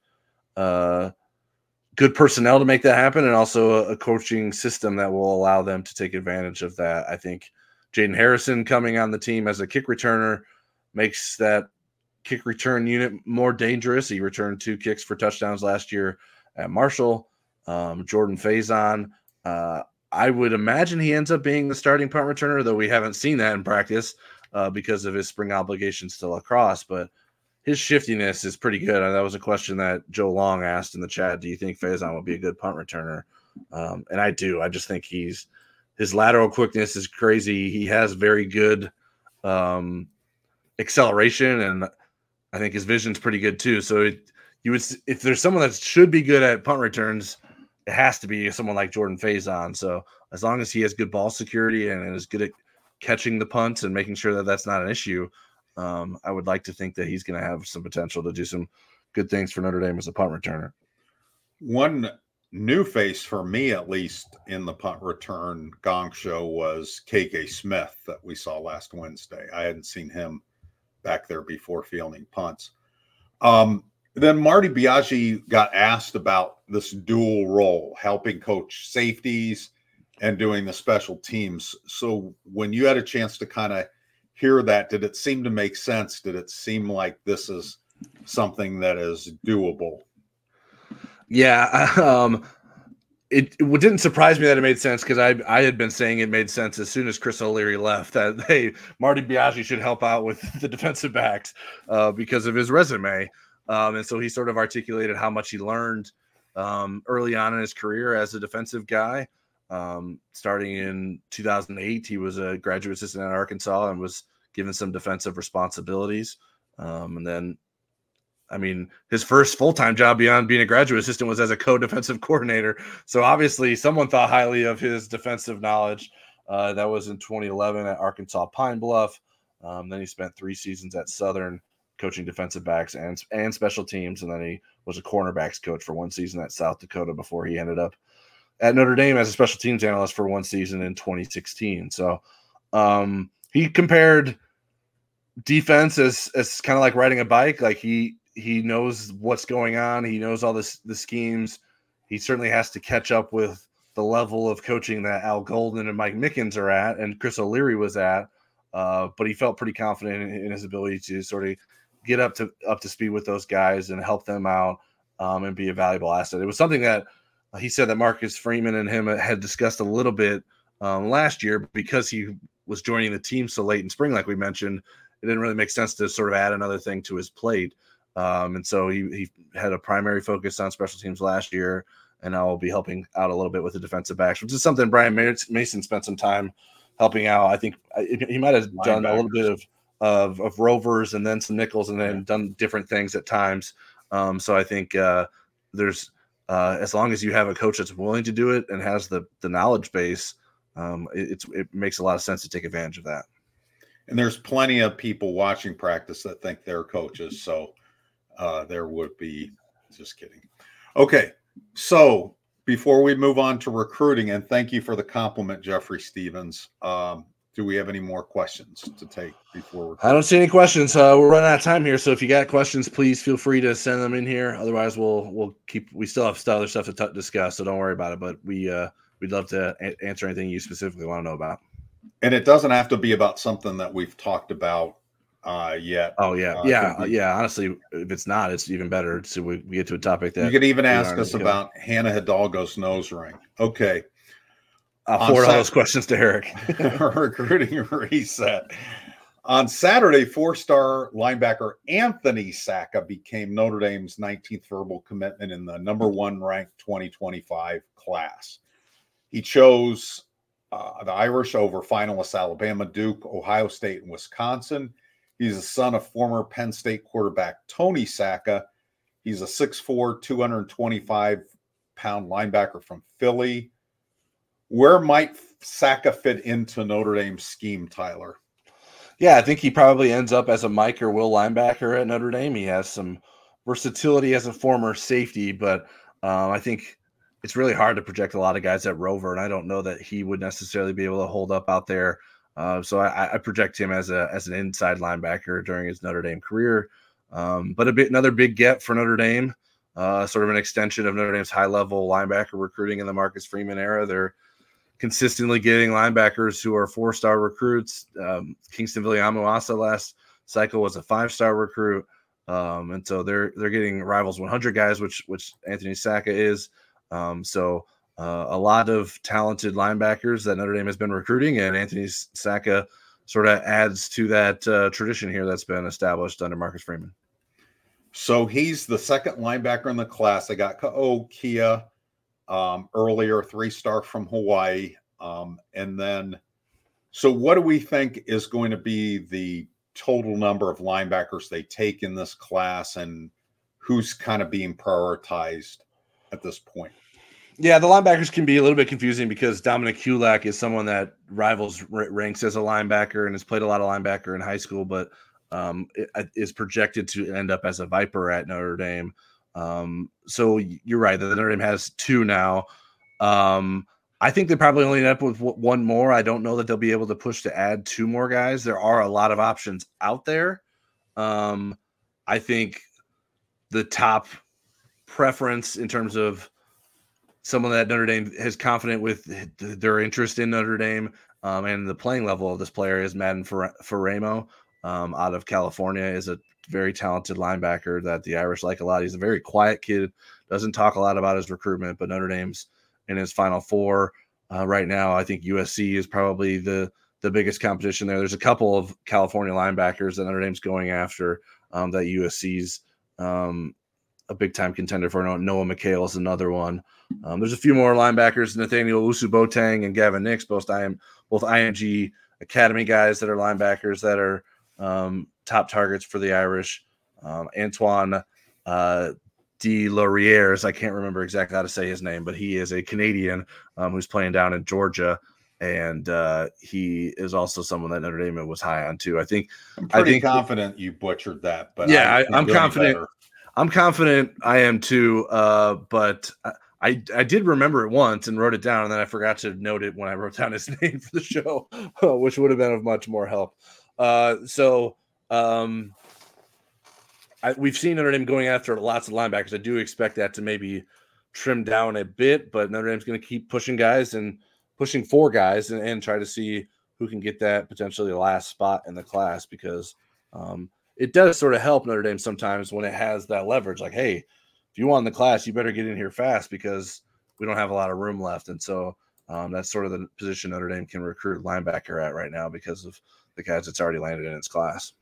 uh, good personnel to make that happen, and also a, a coaching system that will allow them to take advantage of that. I think Jaden Harrison coming on the team as a kick returner makes that kick return unit more dangerous. He returned two kicks for touchdowns last year at Marshall. Um, Jordan Faison, uh, I would imagine he ends up being the starting punt returner, though we haven't seen that in practice uh, because of his spring obligations to lacrosse. But his shiftiness is pretty good. And that was a question that Joe Long asked in the chat. Do you think Faison would be a good punt returner? Um, and I do. I just think he's his lateral quickness is crazy. He has very good um, acceleration, and I think his vision's pretty good too. So it, you would, if there's someone that should be good at punt returns, it has to be someone like Jordan Faison. So as long as he has good ball security and is good at catching the punts and making sure that that's not an issue, um, I would like to think that he's going to have some potential to do some good things for Notre Dame as a punt returner. One new face for me, at least in the punt return gong show, was K K Smith that we saw last Wednesday. I hadn't seen him back there before fielding punts. Um, then Marty Biaggi got asked about this dual role, helping coach safeties and doing the special teams. So when you had a chance to kind of hear that, did it seem to make sense? Did it seem like this is something that is doable? Yeah, um, it, it didn't surprise me that it made sense, because I I had been saying it made sense as soon as Chris O'Leary left, that, hey, Marty Biaggi should help out with the defensive backs uh, because of his resume. Um, and so he sort of articulated how much he learned um, early on in his career as a defensive guy. Um, starting in two thousand eight, he was a graduate assistant at Arkansas and was given some defensive responsibilities. Um, and then I mean, his first full-time job beyond being a graduate assistant was as a co-defensive coordinator. So obviously someone thought highly of his defensive knowledge. Uh, that was in twenty eleven at Arkansas Pine Bluff. Um, then he spent three seasons at Southern coaching defensive backs and, and special teams. And then he was a cornerbacks coach for one season at South Dakota before he ended up at Notre Dame as a special teams analyst for one season in twenty sixteen. So um, he compared defense as, as kind of like riding a bike. Like he, He knows what's going on. He knows all this, the schemes. he certainly has to catch up with the level of coaching that Al Golden and Mike Mickens are at and Chris O'Leary was at. Uh, but he felt pretty confident in, in his ability to sort of get up to up to speed with those guys and help them out um, and be a valuable asset. It was something that he said that Marcus Freeman and him had discussed a little bit um, last year because he was joining the team so late in spring, like we mentioned. It didn't really make sense to sort of add another thing to his plate. Um, and so he, he had a primary focus on special teams last year, and now will be helping out a little bit with the defensive backs, which is something Brian Mason spent some time helping out. I think he might have done a little bit of, of, of rovers and then some nickels and then yeah. done different things at times. Um, so I think uh, there's uh, as long as you have a coach that's willing to do it and has the the knowledge base, um, it, it's, it makes a lot of sense to take advantage of that. And there's plenty of people watching practice that think they're coaches. So uh, there would be just kidding. Okay. So before we move on to recruiting, and thank you for the compliment, Jeffrey Stevens. Um, do we have any more questions to take before? I don't see any questions. Uh, we're running out of time here, so if you got questions, please feel free to send them in here. Otherwise, we'll we'll keep. We still have other stuff to t- discuss, so don't worry about it. But we uh, we'd love to a- answer anything you specifically want to know about. And it doesn't have to be about something that we've talked about uh, yet. Oh yeah, uh, yeah, be, yeah. Honestly, if it's not, it's even better. So we, we get to a topic that you could even ask us about Hannah Hidalgo's nose ring. Okay, I'll forward all those questions to Eric. Recruiting reset. On Saturday, four-star linebacker Anthony Sacca became Notre Dame's nineteenth verbal commitment in the number one ranked twenty twenty-five class. He chose uh, the Irish over finalists Alabama, Duke, Ohio State, and Wisconsin. He's the son of former Penn State quarterback Tony Sacca. He's a six foot four, two hundred twenty-five pound linebacker from Philly. Where might Sacca fit into Notre Dame's scheme, Tyler? Yeah, I think he probably ends up as a Mike or Will linebacker at Notre Dame. He has some versatility as a former safety, but um, I think it's really hard to project a lot of guys at Rover, and I don't know that he would necessarily be able to hold up out there. Uh, so I, I project him as a as an inside linebacker during his Notre Dame career. Um, but a bit another big get for Notre Dame, uh, sort of an extension of Notre Dame's high level linebacker recruiting in the Marcus Freeman era. They're consistently getting linebackers who are four star recruits. Um, Kingston Viliamuasa last cycle was a five star recruit, um, and so they're they're getting Rivals one hundred guys, which which Anthony Sacca is. Um, so. Uh, a lot of talented linebackers that Notre Dame has been recruiting, and Anthony Sacca sort of adds to that uh, tradition here that's been established under Marcus Freeman. So he's the second linebacker in the class. They got Ka'o Kia um, earlier, three-star from Hawaii. Um, and then, so what do we think is going to be the total number of linebackers they take in this class, and who's kind of being prioritized at this point? Yeah, the linebackers can be a little bit confusing because Dominic Kulak is someone that Rivals r- ranks as a linebacker and has played a lot of linebacker in high school, but um, is projected to end up as a Viper at Notre Dame. Um, so you're right that Notre Dame has two now. Um, I think they probably only end up with w- one more. I don't know that they'll be able to push to add two more guys. There are a lot of options out there. Um, I think the top preference in terms of someone that Notre Dame is confident with their interest in Notre Dame um, and the playing level of this player is Madden Faramo um, out of California, is a very talented linebacker that the Irish like a lot. He's a very quiet kid, doesn't talk a lot about his recruitment, but Notre Dame's in his Final Four uh, right now. I think U S C is probably the the biggest competition there. There's a couple of California linebackers that Notre Dame's going after um, that U S C's um, a big-time contender for. Noah McHale is another one. Um, there's a few more linebackers, Nathaniel Usu-Boateng and Gavin Nix, both I M, both I M G Academy guys that are linebackers that are um, top targets for the Irish. Um, Antoine uh, de Lauriers, I can't remember exactly how to say his name, but he is a Canadian um, who's playing down in Georgia, and uh, he is also someone that Notre Dame was high on too. I think. I'm pretty I think, confident you butchered that, but yeah, I, I'm doing confident. better. I'm confident I am too, uh, but I I did remember it once and wrote it down, and then I forgot to note it when I wrote down his name for the show, which would have been of much more help. Uh, so um, I, we've seen Notre Dame going after lots of linebackers. I do expect that to maybe trimmed down a bit, but Notre Dame's going to keep pushing guys and pushing four guys and, and try to see who can get that potentially last spot in the class, because um, it does sort of help Notre Dame sometimes when it has that leverage. Like, hey, if you want in the class, you better get in here fast because we don't have a lot of room left. And so um, that's sort of the position Notre Dame can recruit linebacker at right now because of the guys that's already landed in its class.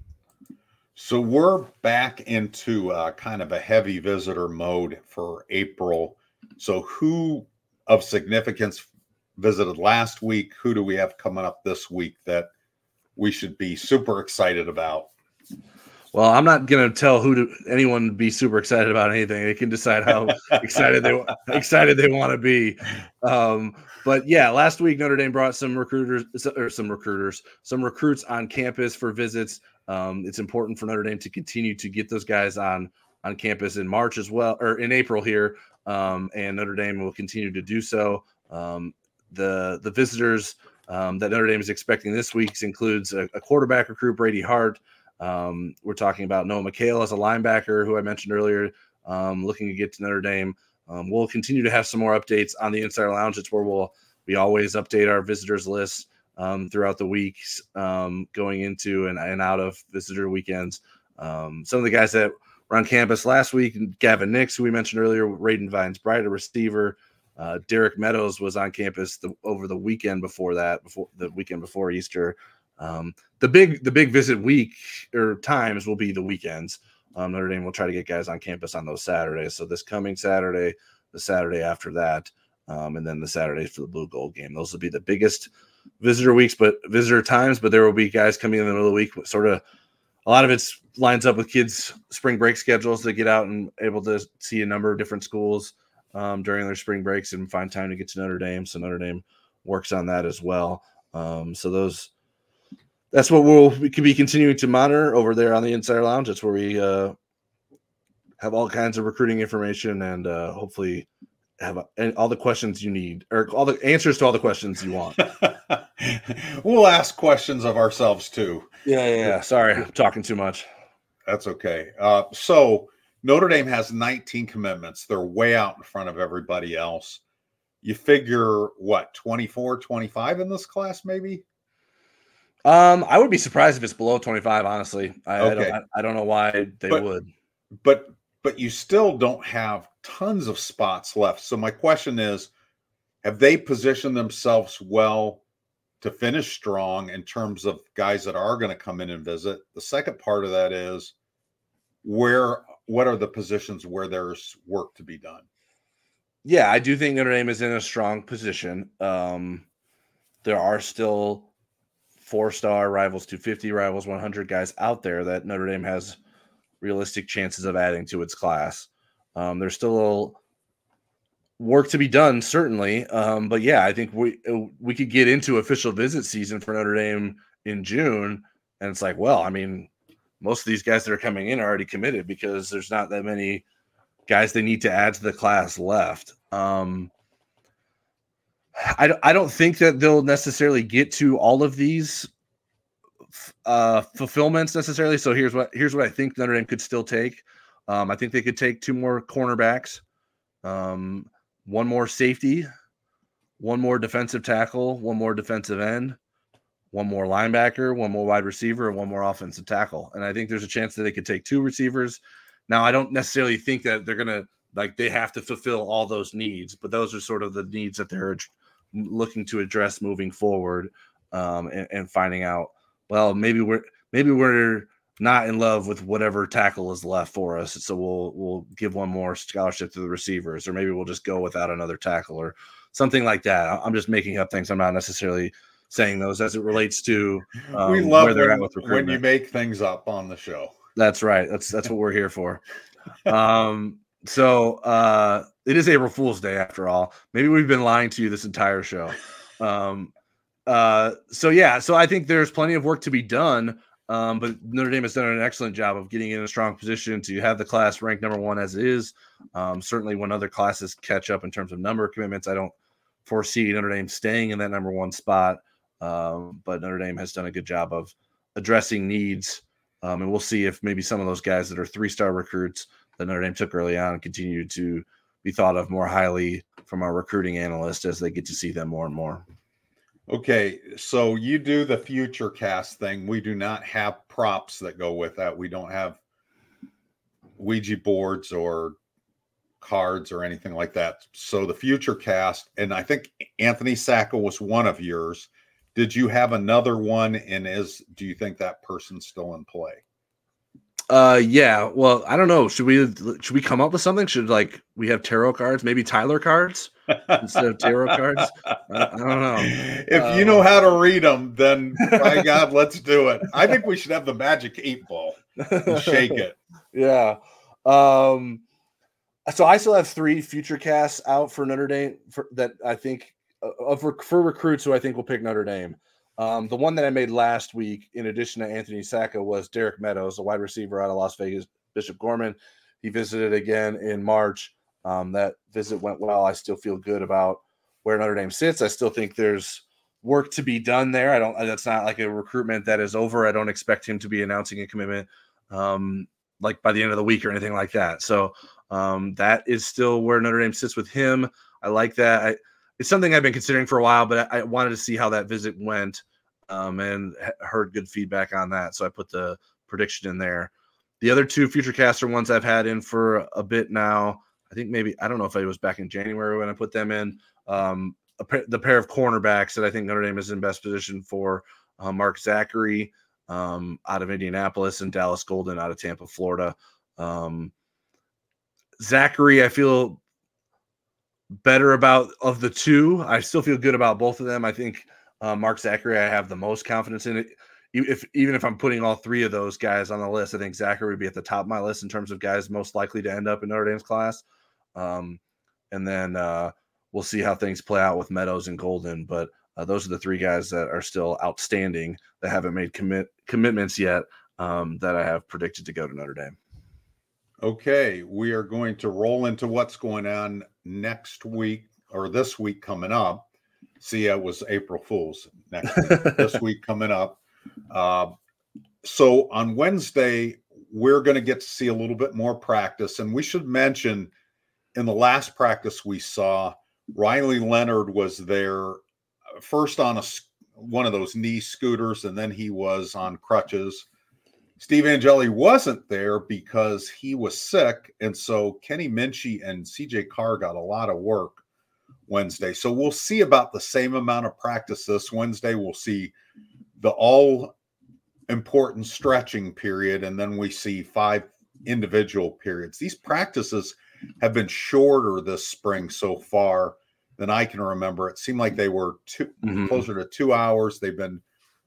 So we're back into uh, kind of a heavy visitor mode for April. So who of significance visited last week? Who do we have coming up this week that we should be super excited about? Well, I'm not going to tell who to anyone to be super excited about anything. They can decide how excited they excited they want to be. Um, but yeah, last week Notre Dame brought some recruiters or some recruiters, some recruits on campus for visits. Um, it's important for Notre Dame to continue to get those guys on on campus in March as well, or in April here, um, and Notre Dame will continue to do so. Um, the the visitors um, that Notre Dame is expecting this week includes a, a quarterback recruit, Brady Hart. Um, we're talking about Noah McHale as a linebacker, who I mentioned earlier, um, looking to get to Notre Dame. Um, we'll continue to have some more updates on the Insider Lounge. It's where we'll we always update our visitors list um, throughout the weeks, um, going into and, and out of visitor weekends. Um, some of the guys that were on campus last week, Gavin Nix, who we mentioned earlier, Raiden Vines-Bright, a receiver. Uh, Derek Meadows was on campus the, over the weekend before that, before the weekend before Easter. Um, the big the big visit week or times will be the weekends. Um, Notre Dame will try to get guys on campus on those Saturdays. So this coming Saturday, the Saturday after that, um, and then the Saturday for the Blue Gold game. Those will be the biggest visitor weeks, but visitor times. But there will be guys coming in the middle of the week. Sort of a lot of it lines up with kids' spring break schedules to get out and able to see a number of different schools um, during their spring breaks and find time to get to Notre Dame. So Notre Dame works on that as well. Um, so those. That's what we'll we could be continuing to monitor over there on the Insider Lounge. That's where we uh, have all kinds of recruiting information and uh, hopefully have a, all the questions you need or all the answers to all the questions you want. We'll ask questions of ourselves too. Yeah, yeah. yeah. Sorry, I'm talking too much. That's okay. Uh, so Notre Dame has nineteen commitments. They're way out in front of everybody else. You figure what, twenty-four, twenty-five in this class, maybe? Um, I would be surprised if it's below twenty-five. Honestly, I, okay. I don't. I, I don't know why they but, would. But but you still don't have tons of spots left. So my question is, have they positioned themselves well to finish strong in terms of guys that are going to come in and visit? The second part of that is, where what are the positions where there's work to be done? Yeah, I do think Notre Dame is in a strong position. Um, there are still four-star rivals, two fifty rivals, one hundred guys out there that Notre Dame has realistic chances of adding to its class. Um, there's still work to be done, certainly. Um, but yeah, I think we we could get into official visit season for Notre Dame in June. And it's like, well, I mean, most of these guys that are coming in are already committed because there's not that many guys they need to add to the class left. Um, I, I don't think that they'll necessarily get to all of these uh, fulfillments necessarily. So here's what here's what I think Notre Dame could still take. Um, I think they could take two more cornerbacks, um, one more safety, one more defensive tackle, one more defensive end, one more linebacker, one more wide receiver, and one more offensive tackle. And I think there's a chance that they could take two receivers. Now, I don't necessarily think that they're going to like they have to fulfill all those needs, but those are sort of the needs that they're looking to address moving forward, um, and, and finding out, well, maybe we're maybe we're not in love with whatever tackle is left for us, so we'll we'll give one more scholarship to the receivers, or maybe we'll just go without another tackle or something like that. I'm just making up things. I'm not necessarily saying those as it relates to um, we love where they're when, at with recruitment. When you make things up on the show. That's right. That's that's what we're here for. Um, so uh, it is April Fool's Day after all. Maybe we've been lying to you this entire show. Um, uh, so yeah, so I think there's plenty of work to be done. Um, but Notre Dame has done an excellent job of getting in a strong position to have the class ranked number one as it is. Um, certainly when other classes catch up in terms of number of commitments, I don't foresee Notre Dame staying in that number one spot. Um, but Notre Dame has done a good job of addressing needs. Um, and we'll see if maybe some of those guys that are three-star recruits that Notre Dame took early on continue to be thought of more highly from our recruiting analyst as they get to see them more and more. Okay, so you do the future cast thing. We do not have props that go with that. We don't have Ouija boards or cards or anything like that. So the future cast, and I think Anthony Sacca was one of yours. Did you have another one? And is do you think that person's still in play? Uh, yeah. Well, I don't know. Should we should we come up with something? Should like we have tarot cards? Maybe Tyler cards instead of tarot cards? I, I don't know. If uh, you know how to read them, then by God, let's do it. I think we should have the magic eight ball and shake it. Yeah. Um. So I still have three future casts out for Notre Dame for, that I think uh, for, for recruits who I think will pick Notre Dame. Um, the one that I made last week, in addition to Anthony Sacca, was Derek Meadows, a wide receiver out of Las Vegas, Bishop Gorman. He visited again in March. Um, that visit went well. I still feel good about where Notre Dame sits. I still think there's work to be done there. I don't. That's not like a recruitment that is over. I don't expect him to be announcing a commitment um, like by the end of the week or anything like that. So um, that is still where Notre Dame sits with him. I like that. I, it's something I've been considering for a while, but I, I wanted to see how that visit went. Um, and heard good feedback on that, so I put the prediction in there. The other two future caster ones I've had in for a bit now. I think maybe I don't know if it was back in January when I put them in. Um, a, the pair of cornerbacks that I think Notre Dame is in best position for: uh, Mark Zachary um, out of Indianapolis and Dallas Golden out of Tampa, Florida. Um, Zachary, I feel better about of the two. I still feel good about both of them. I think. Uh, Mark Zachary, I have the most confidence in it. If even if I'm putting all three of those guys on the list, I think Zachary would be at the top of my list in terms of guys most likely to end up in Notre Dame's class. Um, and then uh, we'll see how things play out with Meadows and Golden. But uh, those are the three guys that are still outstanding that haven't made commit commitments yet um, that I have predicted to go to Notre Dame. Okay, we are going to roll into what's going on next week or this week coming up. See, it was April Fool's next week, this week coming up. Uh, so on Wednesday, we're going to get to see a little bit more practice. And we should mention in the last practice we saw, Riley Leonard was there first on a, one of those knee scooters, and then he was on crutches. Steve Angeli wasn't there because he was sick. And so Kenny Minchie and C J Carr got a lot of work Wednesday. So we'll see about the same amount of practice this Wednesday. We'll see the all important stretching period, and then we see five individual periods. These practices have been shorter this spring so far than I can remember. It seemed like they were two, mm-hmm. closer to two hours. They've been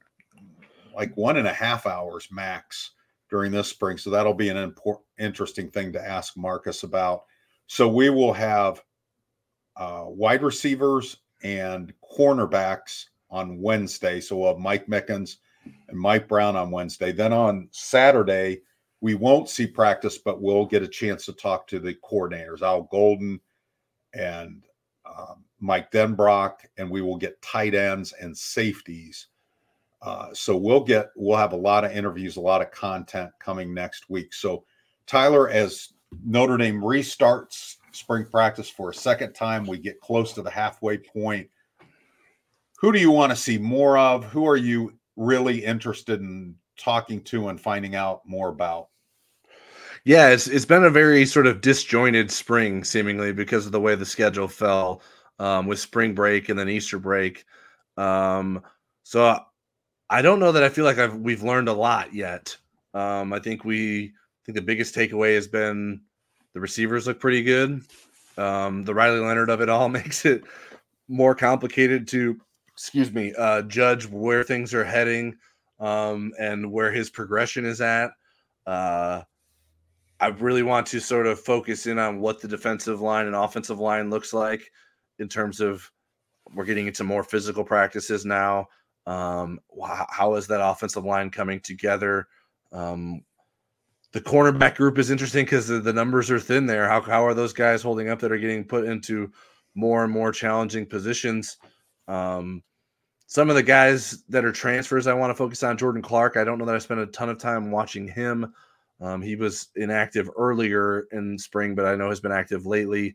like one and a half hours max during this spring. So that'll be an important, interesting thing to ask Marcus about. So we will have Uh, wide receivers and cornerbacks on Wednesday. So we'll have Mike Mickens and Mike Brown on Wednesday. Then on Saturday, we won't see practice, but we'll get a chance to talk to the coordinators, Al Golden and uh, Mike Denbrock, and we will get tight ends and safeties. Uh, so we'll get, we'll have a lot of interviews, a lot of content coming next week. So Tyler, as Notre Dame restarts spring practice for a second time, we get close to the halfway point. Who do you want to see more of? Who are you really interested in talking to and finding out more about? Yeah, it's it's been a very sort of disjointed spring, seemingly, because of the way the schedule fell um, with spring break and then Easter break. Um, so I don't know that I feel like I've we've learned a lot yet. Um, I think we I think the biggest takeaway has been the receivers look pretty good. Um, the Riley Leonard of it all makes it more complicated to, excuse me, uh, judge where things are heading um, and where his progression is at. Uh, I really want to sort of focus in on what the defensive line and offensive line looks like in terms of we're getting into more physical practices now. Um, how is that offensive line coming together? Um, the cornerback group is interesting because the, the numbers are thin there. How, how are those guys holding up that are getting put into more and more challenging positions? Um, some of the guys that are transfers I want to focus on. Jordan Clark, I don't know that I spent a ton of time watching him. Um, he was inactive earlier in spring, but I know has been active lately.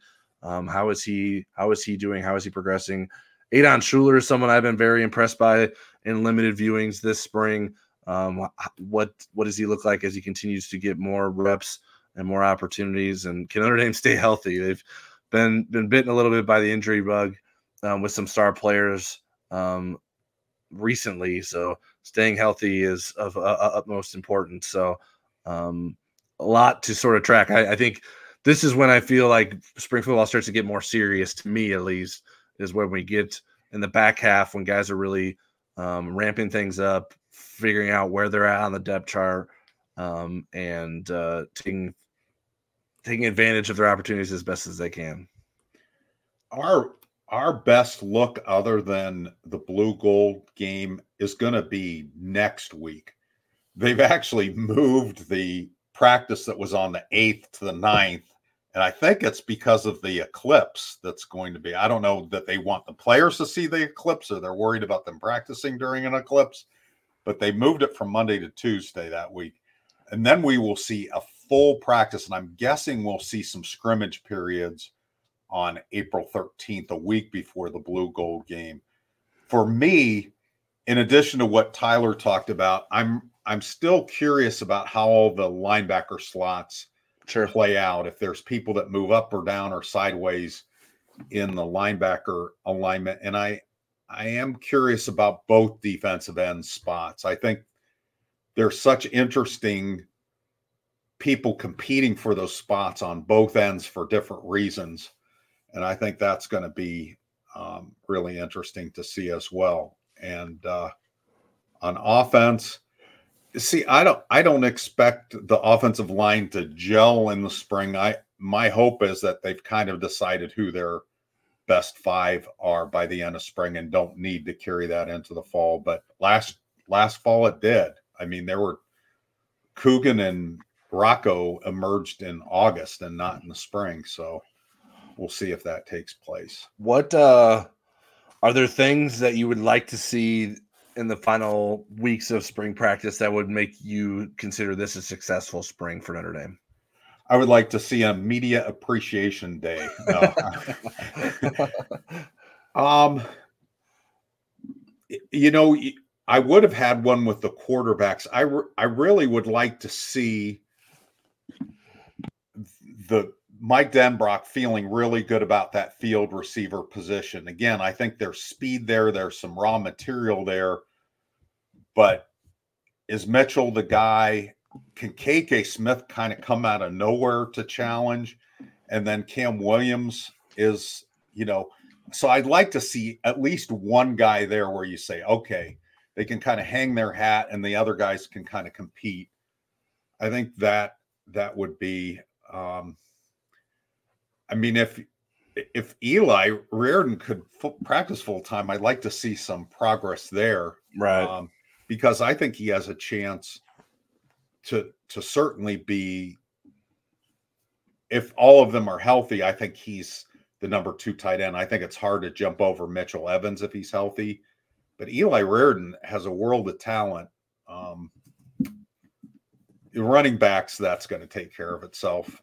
Um, how is he? How is he doing? How is he progressing? Adon Schuler is someone I've been very impressed by in limited viewings this spring. Um, what what does he look like as he continues to get more reps and more opportunities? And can Notre Dame stay healthy? They've been been bitten a little bit by the injury bug um, with some star players um, recently. So staying healthy is of uh, utmost importance. So um, a lot to sort of track. I, I think this is when I feel like spring football starts to get more serious, to me at least, is when we get in the back half when guys are really um, ramping things up, figuring out where they're at on the depth chart, um, and uh, taking taking advantage of their opportunities as best as they can. Our our best look, other than the blue gold game, is going to be next week. They've actually moved the practice that was on the eighth to the ninth. And I think it's because of the eclipse that's going to be. I don't know that they want the players to see the eclipse or they're worried about them practicing during an eclipse, but they moved it from Monday to Tuesday that week. And then we will see a full practice. And I'm guessing we'll see some scrimmage periods on April thirteenth, a week before the blue gold game. For me, in addition to what Tyler talked about, I'm I'm still curious about how all the linebacker slots Sure. play out. If there's people that move up or down or sideways in the linebacker alignment. And I I am curious about both defensive end spots. I think there's such interesting people competing for those spots on both ends for different reasons. And I think that's going to be um, really interesting to see as well. And uh, on offense, see, I don't, I don't expect the offensive line to gel in the spring. I, my hope is that they've kind of decided who their best five are by the end of spring and don't need to carry that into the fall. But last, last fall it did. I mean, there were Coogan and Rocco emerged in August and not in the spring. So we'll see if that takes place. What uh, are there things that you would like to see in the final weeks of spring practice that would make you consider this a successful spring for Notre Dame? I would like to see a media appreciation day. No. um, you know, I would have had one with the quarterbacks. I, re- I really would like to see the Mike Denbrock feeling really good about that field receiver position. Again, I think there's speed there. There's some raw material there. But is Mitchell the guy? Can K K Smith kind of come out of nowhere to challenge? And then Cam Williams is, you know, so I'd like to see at least one guy there where you say, okay, they can kind of hang their hat and the other guys can kind of compete. I think that that would be, um, I mean, if if Eli Reardon could f- practice full time, I'd like to see some progress there, right? Um, because I think he has a chance to to certainly be. If all of them are healthy, I think he's the number two tight end. I think it's hard to jump over Mitchell Evans if he's healthy, but Eli Reardon has a world of talent. Um, running backs, that's going to take care of itself.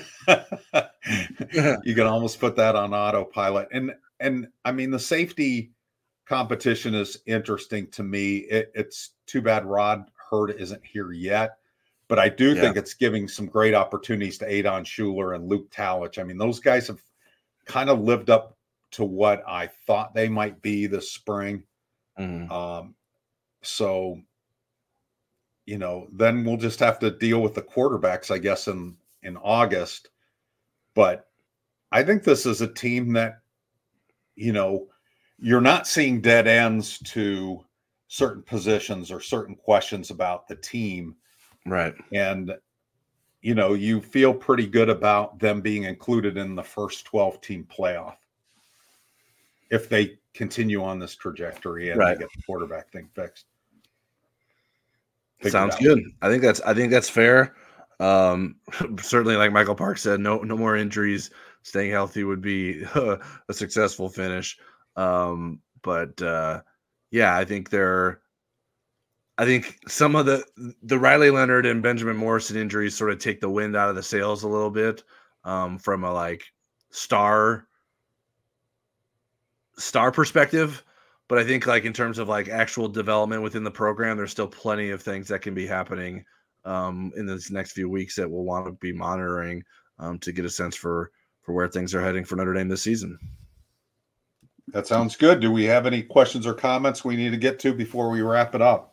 You can almost put that on autopilot. And, and I mean, the safety competition is interesting to me. It, it's too bad Rod Hurd isn't here yet, but I do yeah. think it's giving some great opportunities to Adon Schuler and Luke Talich. I mean, those guys have kind of lived up to what I thought they might be this spring. Mm-hmm. Um, so, you know, then we'll just have to deal with the quarterbacks, I guess, in, in August. But I think this is a team that, you know, you're not seeing dead ends to certain positions or certain questions about the team. Right. And, you know, you feel pretty good about them being included in the first twelve team playoff if they continue on this trajectory and right. they get the quarterback thing fixed. Sounds good. I think that's I think that's fair. Um, certainly, like Michael Park said, no no more injuries. Staying healthy would be a, a successful finish. Um, but uh, yeah, I think they're. I think some of the the Riley Leonard and Benjamin Morrison injuries sort of take the wind out of the sails a little bit um, from a like star star perspective. But I think like in terms of like actual development within the program, there's still plenty of things that can be happening um, in this next few weeks that we'll want to be monitoring um, to get a sense for, for where things are heading for Notre Dame this season. That sounds good. Do we have any questions or comments we need to get to before we wrap it up?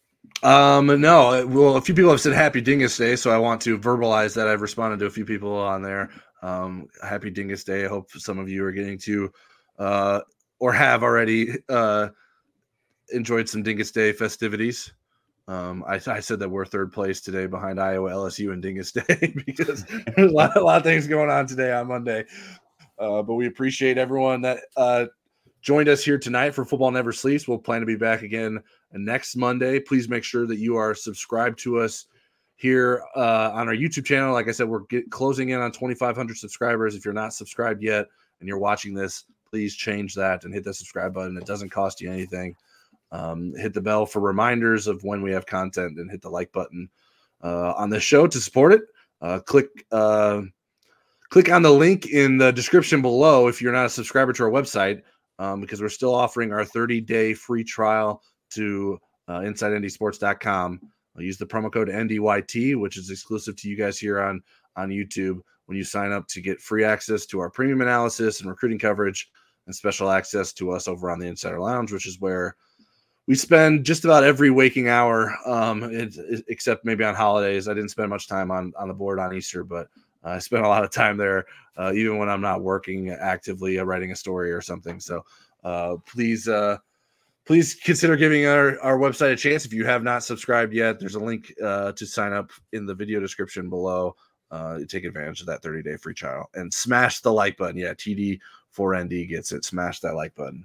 Um, no, well, a few people have said Happy Dingus Day, so I want to verbalize that. I've responded to a few people on there. Um, Happy Dingus Day. I hope some of you are getting to uh, or have already uh, enjoyed some Dingus Day festivities. Um, I, I said that we're third place today behind Iowa, L S U, and Dingus Day because there's a lot, a lot of things going on today on Monday. Uh, but we appreciate everyone that uh, joined us here tonight for Football Never Sleeps. We'll plan to be back again next Monday. Please make sure that you are subscribed to us here uh, on our YouTube channel. Like I said, we're get, closing in on twenty-five hundred subscribers. If you're not subscribed yet and you're watching this, please change that and hit the subscribe button. It doesn't cost you anything. Um, hit the bell for reminders of when we have content and hit the like button uh, on the show to support it. Uh, click uh, click on the link in the description below if you're not a subscriber to our website um, because we're still offering our thirty-day free trial to uh, inside N D sports dot com. I'll use the promo code N D Y T, which is exclusive to you guys here on, on YouTube when you sign up to get free access to our premium analysis and recruiting coverage and special access to us over on the Insider Lounge, which is where we spend just about every waking hour, um, it, it, except maybe on holidays. I didn't spend much time on, on the board on Easter, but uh, I spent a lot of time there, uh, even when I'm not working actively uh, writing a story or something. So uh, please, uh, please consider giving our, our website a chance. If you have not subscribed yet, there's a link uh, to sign up in the video description below. Uh, take advantage of that thirty-day free trial and smash the like button. Yeah, T D four N D gets it. Smash that like button.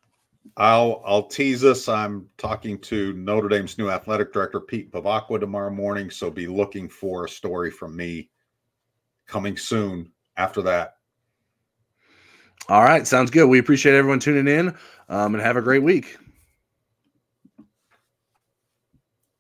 I'll I'll tease us. I'm talking to Notre Dame's new athletic director, Pete Bavacqua, tomorrow morning. So be looking for a story from me coming soon after that. All right. Sounds good. We appreciate everyone tuning in um, and have a great week.